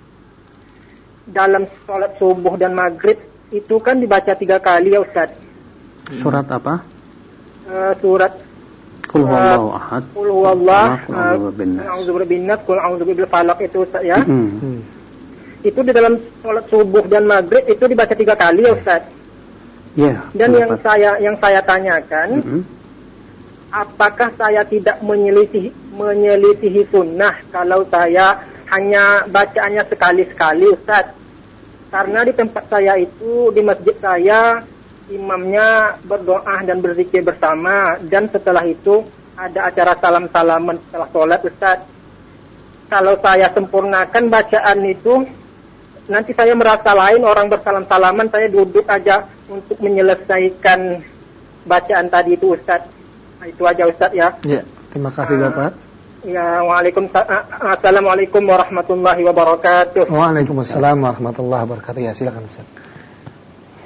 Dalam sholat subuh dan maghrib itu kan dibaca tiga kali ya Ustaz. Surat apa? Uh, surat Qul huwallahu ahad. Qul huwallahu ahad. A'udzu birabbinas, qul a'udzu birabbil falaq itu Ustaz ya. Mm-hmm. Itu di dalam sholat subuh dan maghrib itu dibaca tiga kali ya Ustaz. Ya. Yeah, dan yang saya yang saya tanyakan, mm-hmm. apakah saya tidak menyelisihi menyelisihi sunnah kalau saya hanya bacaannya sekali-sekali Ustaz? Karena di tempat saya itu, di masjid saya, imamnya berdoa dan berzikir bersama, dan setelah itu ada acara salam-salaman setelah sholat Ustaz. Kalau saya sempurnakan bacaan itu, nanti saya merasa lain orang bersalam-salaman, saya duduk aja untuk menyelesaikan bacaan tadi itu Ustaz. Nah, itu aja Ustaz ya. Ya, terima kasih Bapak. Uh, ya, waalaikumsalam. Assalamualaikum warahmatullahi wabarakatuh. Waalaikumsalam warahmatullahi wabarakatuh. Ya, silakan Ustaz.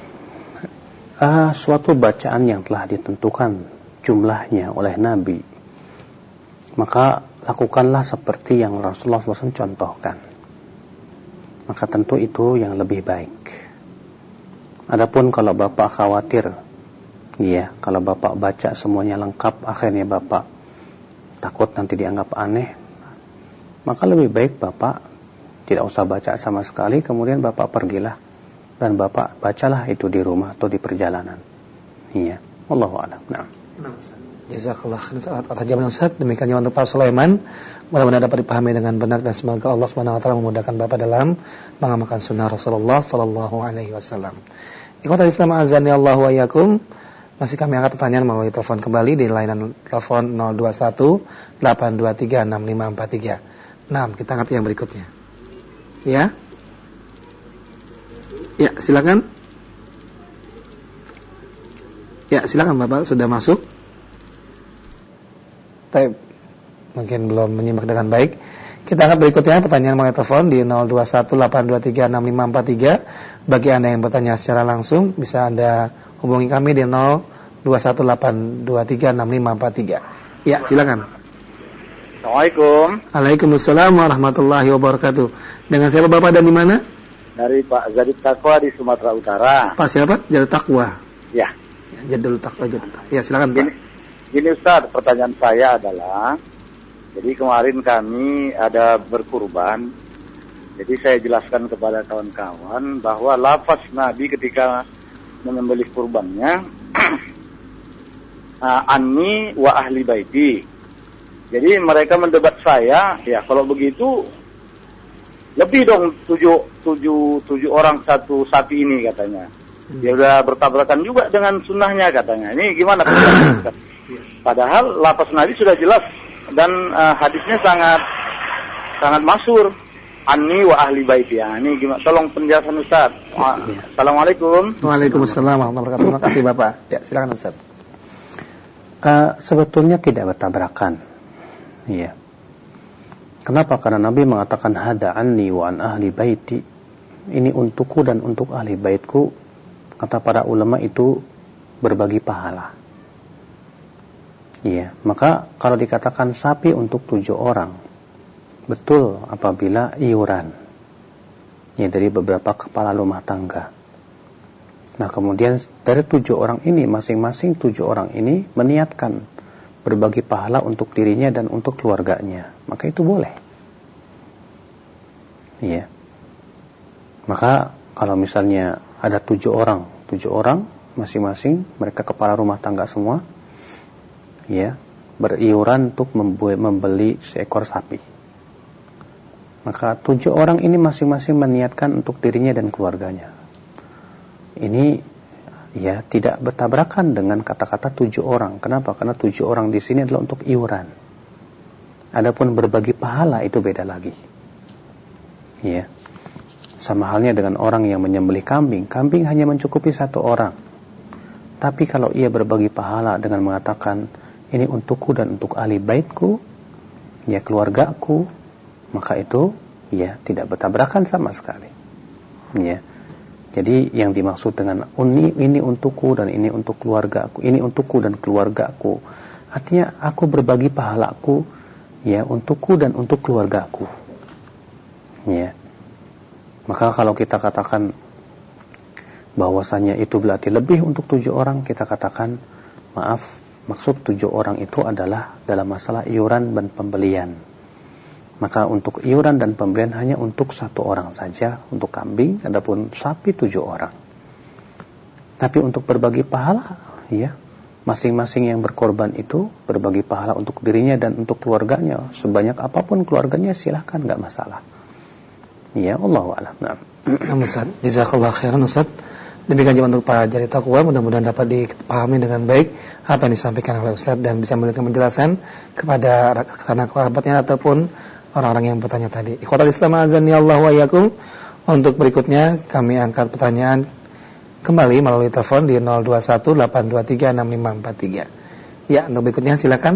uh, suatu bacaan yang telah ditentukan jumlahnya oleh Nabi, maka lakukanlah seperti yang Rasulullah shallallahu alaihi wasallam contohkan. Maka tentu itu yang lebih baik. Adapun kalau Bapak khawatir, iya, kalau Bapak baca semuanya lengkap, akhirnya Bapak takut nanti dianggap aneh, maka lebih baik Bapak tidak usah baca sama sekali, kemudian Bapak pergilah dan Bapak bacalah itu di rumah atau di perjalanan. Iya, wallahu a'lam. Nah. Jazakallah khairan atas jawaban Ustaz. Demikian jawaban untuk Pak Sulaiman. Mudah-mudahan dapat dipahami dengan benar dan semoga Allah Subhanahu wa taala memudahkan Bapak dalam mengamalkan sunnah Rasulullah sallallahu alaihi wasallam. Ikhwatal Islam azani Allah wa iyyakum. Masih kami angkat pertanyaan melalui telepon kembali di layanan telepon nol dua satu delapan dua tiga enam lima empat tiga. Nah, kita angkat yang berikutnya. Ya. Ya, silakan. Ya, silakan Bapak, sudah masuk. Tapi mungkin belum menyimak dengan baik. Kita angkat berikutnya pertanyaan melalui telepon di nol dua satu delapan dua tiga enam lima empat tiga. Bagi Anda yang bertanya secara langsung, bisa Anda hubungi kami di nol dua satu delapan dua tiga enam lima empat tiga. Ya, silakan. Assalamualaikum. Waalaikumsalam warahmatullahi wabarakatuh. Dengan siapa Bapak dan di mana? Dari Pak Zadid Takwa di Sumatera Utara. Pak siapa? Zadid Takwa. Ya. Jadul Takwa. Ya, silakan Pak. Gini, gini Ustaz, pertanyaan saya adalah, jadi kemarin kami ada berkurban. Jadi saya jelaskan kepada kawan-kawan bahwa lafaz Nabi ketika menyembelih kurbannya anni wa ahli baiti. Jadi mereka mendebat saya, ya kalau begitu lebih dong tujuh, tujuh, tujuh orang satu sapi ini katanya. Dia udah bertabrakan juga dengan sunnahnya katanya. Ini gimana? Padahal lafaz Nabi sudah jelas dan uh, hadisnya sangat sangat masyhur. Anni wa ahli baiti. Ya, ini gimana? Tolong penjelasan Ustaz. Assalamualaikum. Waalaikumsalam warahmatullahi wabarakatuh. Terima kasih Bapak. Ya, silakan Ustaz. Uh, sebetulnya tidak bertabrakan. Iya. Kenapa? Karena Nabi mengatakan hada anni wa an ahli baiti. Ini untukku dan untuk ahli baitku. Kata para ulama itu berbagi pahala. Iya, maka kalau dikatakan sapi untuk tujuh orang, betul apabila iuran, ya dari beberapa kepala rumah tangga. Nah kemudian dari tujuh orang ini, masing-masing tujuh orang ini meniatkan berbagi pahala untuk dirinya dan untuk keluarganya, maka itu boleh. Iya. Maka kalau misalnya ada tujuh orang, tujuh orang masing-masing mereka kepala rumah tangga semua, ya, beriuran untuk membeli seekor sapi. Maka tujuh orang ini masing-masing meniatkan untuk dirinya dan keluarganya. Ini ya tidak bertabrakan dengan kata-kata tujuh orang. Kenapa? Karena tujuh orang di sini adalah untuk iuran. Adapun berbagi pahala itu beda lagi. Ya. Sama halnya dengan orang yang menyembelih kambing. Kambing hanya mencukupi satu orang. Tapi kalau ia berbagi pahala dengan mengatakan ini untukku dan untuk ahli baitku, ya keluargaku, maka itu ya tidak bertabrakan sama sekali. Ya. Jadi yang dimaksud dengan ini, ini untukku dan ini untuk keluargaku, ini untukku dan keluargaku, artinya aku berbagi pahalaku ya untukku dan untuk keluargaku. Ya. Maka kalau kita katakan bahwasanya itu berarti lebih untuk tujuh orang, kita katakan maaf, maksud tujuh orang itu adalah dalam masalah iuran dan pembelian. Maka untuk iuran dan pembelian hanya untuk satu orang saja, untuk kambing, adapun sapi tujuh orang. Tapi untuk berbagi pahala, ya, masing-masing yang berkorban itu berbagi pahala untuk dirinya dan untuk keluarganya. Sebanyak apapun keluarganya silahkan, nggak masalah. Ya, Allahu a'lam. Nah, Ustaz, jazakallahu khairan Ustaz. Demikian jawaban untuk Pak Zadid Takwa, mudah-mudahan dapat dipahami dengan baik apa yang disampaikan oleh Ustaz dan bisa memberikan penjelasan kepada karena kerabatnya ataupun orang-orang yang bertanya tadi. Ikhwatal Islam azani Allah wa iyyakum. Untuk berikutnya kami angkat pertanyaan kembali melalui telepon di nol dua satu delapan dua tiga enam lima empat tiga. Ya, untuk berikutnya silakan.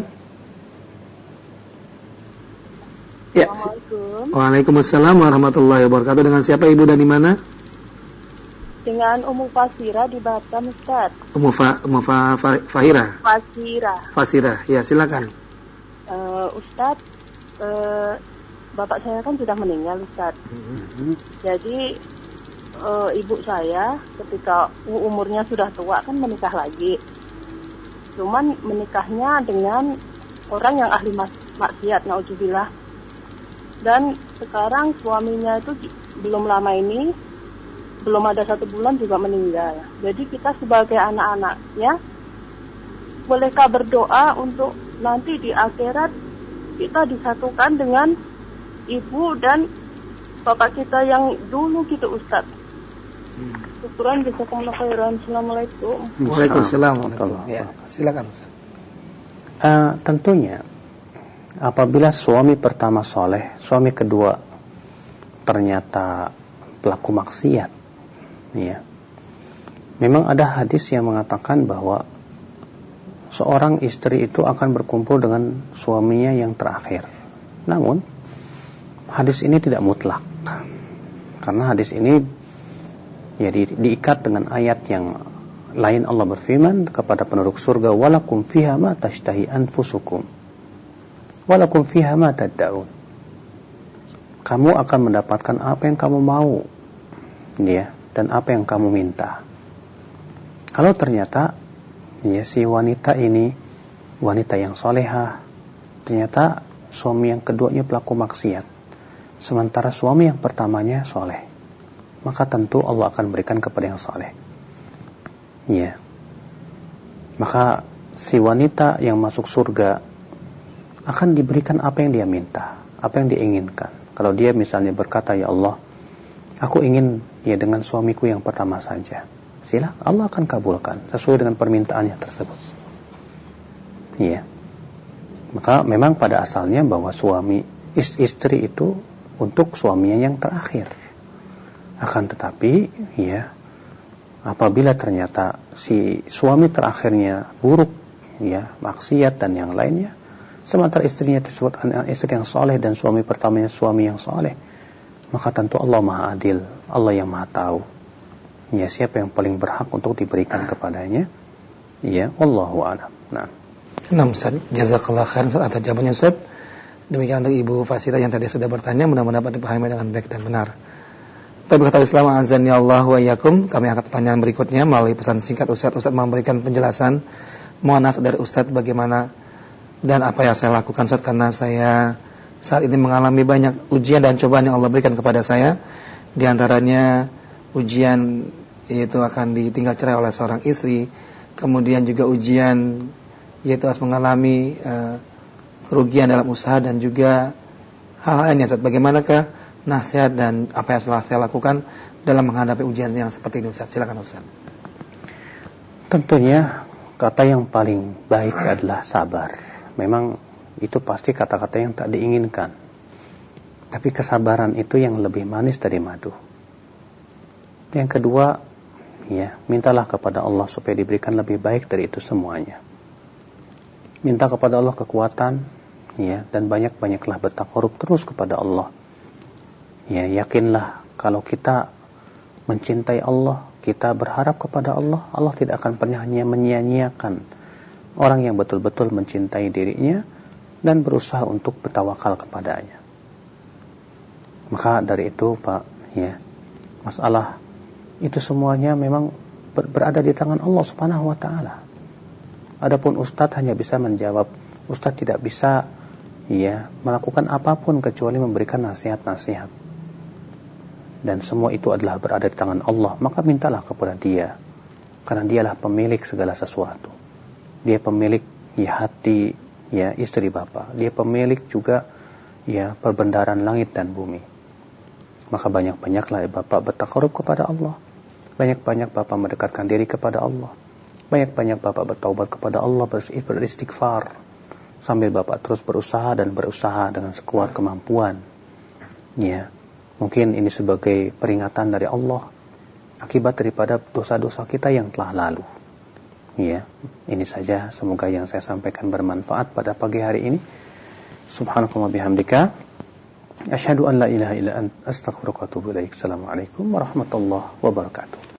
Ya. Assalamualaikum. Waalaikumsalam warahmatullahi wabarakatuh. Dengan siapa Ibu dan di mana? dengan Ummu Fasira di Batam, Ustaz. Ummu Fa, Ummu Fa, Fa, Fahira. Fasira. Fasira, ya silakan. Uh, Ustaz, uh, bapak saya kan sudah meninggal, Ustaz. Mm-hmm. Jadi uh, ibu saya ketika umurnya sudah tua kan menikah lagi. Cuman menikahnya dengan orang yang ahli maksiat, naudzubillah. Dan sekarang suaminya itu belum lama ini, belum ada satu bulan juga meninggal. Jadi kita sebagai anak-anaknya, bolehkah berdoa untuk nanti di akhirat kita disatukan dengan ibu dan bapak kita yang dulu gitu, Ustaz. Syukuran, jazakumullah khairan. Assalamualaikum. Waalaikumsalam. Ya, silakan, Ustaz. Uh, tentunya apabila suami pertama soleh, suami kedua ternyata pelaku maksiat, ya, memang ada hadis yang mengatakan bahwa seorang istri itu akan berkumpul dengan suaminya yang terakhir. Namun hadis ini tidak mutlak, karena hadis ini ya di, diikat dengan ayat yang lain. Allah berfirman kepada penduduk surga, walakum fiha ma tashtahi anfusukum walakum fiha ma tad'un. Kamu akan mendapatkan apa yang kamu mau, ya, dan apa yang kamu minta. Kalau ternyata ya si wanita ini wanita yang solehah, ternyata suami yang keduanya pelaku maksiat, sementara suami yang pertamanya soleh, maka tentu Allah akan berikan kepada yang soleh. Ya, maka si wanita yang masuk surga akan diberikan apa yang dia minta, apa yang dia inginkan. Kalau dia misalnya berkata, ya Allah, aku ingin ya dengan suamiku yang pertama saja, sila Allah akan kabulkan sesuai dengan permintaannya tersebut. Ya, maka memang pada asalnya bahwa suami istri itu untuk suaminya yang terakhir. Akan tetapi ya, apabila ternyata si suami terakhirnya buruk, ya, maksiat dan yang lainnya, sementara istrinya tersebut istri yang soleh dan suami pertamanya suami yang soleh, maka tentu Allah Maha Adil, Allah yang Maha Tahu, ya, siapa yang paling berhak untuk diberikan kepadanya. Ya, wallahu a'lam. Nah, nah Ustaz, jazakallah khairan atas jawabannya, Ustaz. Demikian untuk Ibu Fasira yang tadi sudah bertanya, mudah-mudahan dapat dipahami dengan baik dan benar. Tapi kata Islam azan ya Allah wa iyyakum, kami angkat pertanyaan berikutnya melalui pesan singkat Ustaz. Ustaz memberikan penjelasan, mohon nasihat dari Ustaz bagaimana dan apa yang saya lakukan, Ustaz, karena saya saat ini mengalami banyak ujian dan cobaan yang Allah berikan kepada saya. Di antaranya ujian yaitu akan ditinggal cerai oleh seorang istri, kemudian juga ujian yaitu harus mengalami uh, kerugian dalam usaha dan juga hal lainnya, Ustaz. Bagaimanakah nasihat dan apa yang telah saya lakukan dalam menghadapi ujian yang seperti ini, Ustaz? Silakan, Ustaz. Tentunya kata yang paling baik adalah sabar. Memang itu pasti kata-kata yang tak diinginkan, tapi kesabaran itu yang lebih manis dari madu. Yang kedua, ya, mintalah kepada Allah supaya diberikan lebih baik dari itu semuanya. Minta kepada Allah kekuatan, ya, dan banyak-banyaklah bertakarub terus kepada Allah. Ya, yakinlah kalau kita mencintai Allah, kita berharap kepada Allah, Allah tidak akan pernah hanya menyia-nyiakan orang yang betul-betul mencintai dirinya dan berusaha untuk bertawakal kepadanya. Maka dari itu, Pak, ya, masalah itu semuanya memang ber- berada di tangan Allah Subhanahu wa taala. Adapun Ustadz hanya bisa menjawab, Ustadz tidak bisa ya melakukan apapun kecuali memberikan nasihat-nasihat. Dan semua itu adalah berada di tangan Allah, maka mintalah kepada Dia, karena Dialah pemilik segala sesuatu. Dia pemilik ya hati ya istri Bapak, Dia pemilik juga ya perbendaharaan langit dan bumi. Maka banyak-banyaklah Bapak bertakarub kepada Allah, banyak-banyak Bapak mendekatkan diri kepada Allah, banyak-banyak Bapak bertaubat kepada Allah, beristighfar, sambil Bapak terus berusaha dan berusaha dengan sekuat kemampuan. Ya, mungkin ini sebagai peringatan dari Allah akibat daripada dosa-dosa kita yang telah lalu. Ya, ini saja, semoga yang saya sampaikan bermanfaat pada pagi hari ini. Subhanakallah bihamdika, asyhadu an la ilaha illa anta, astaghfiruka wa atubu ilaik. Assalamualaikum warahmatullahi wabarakatuh.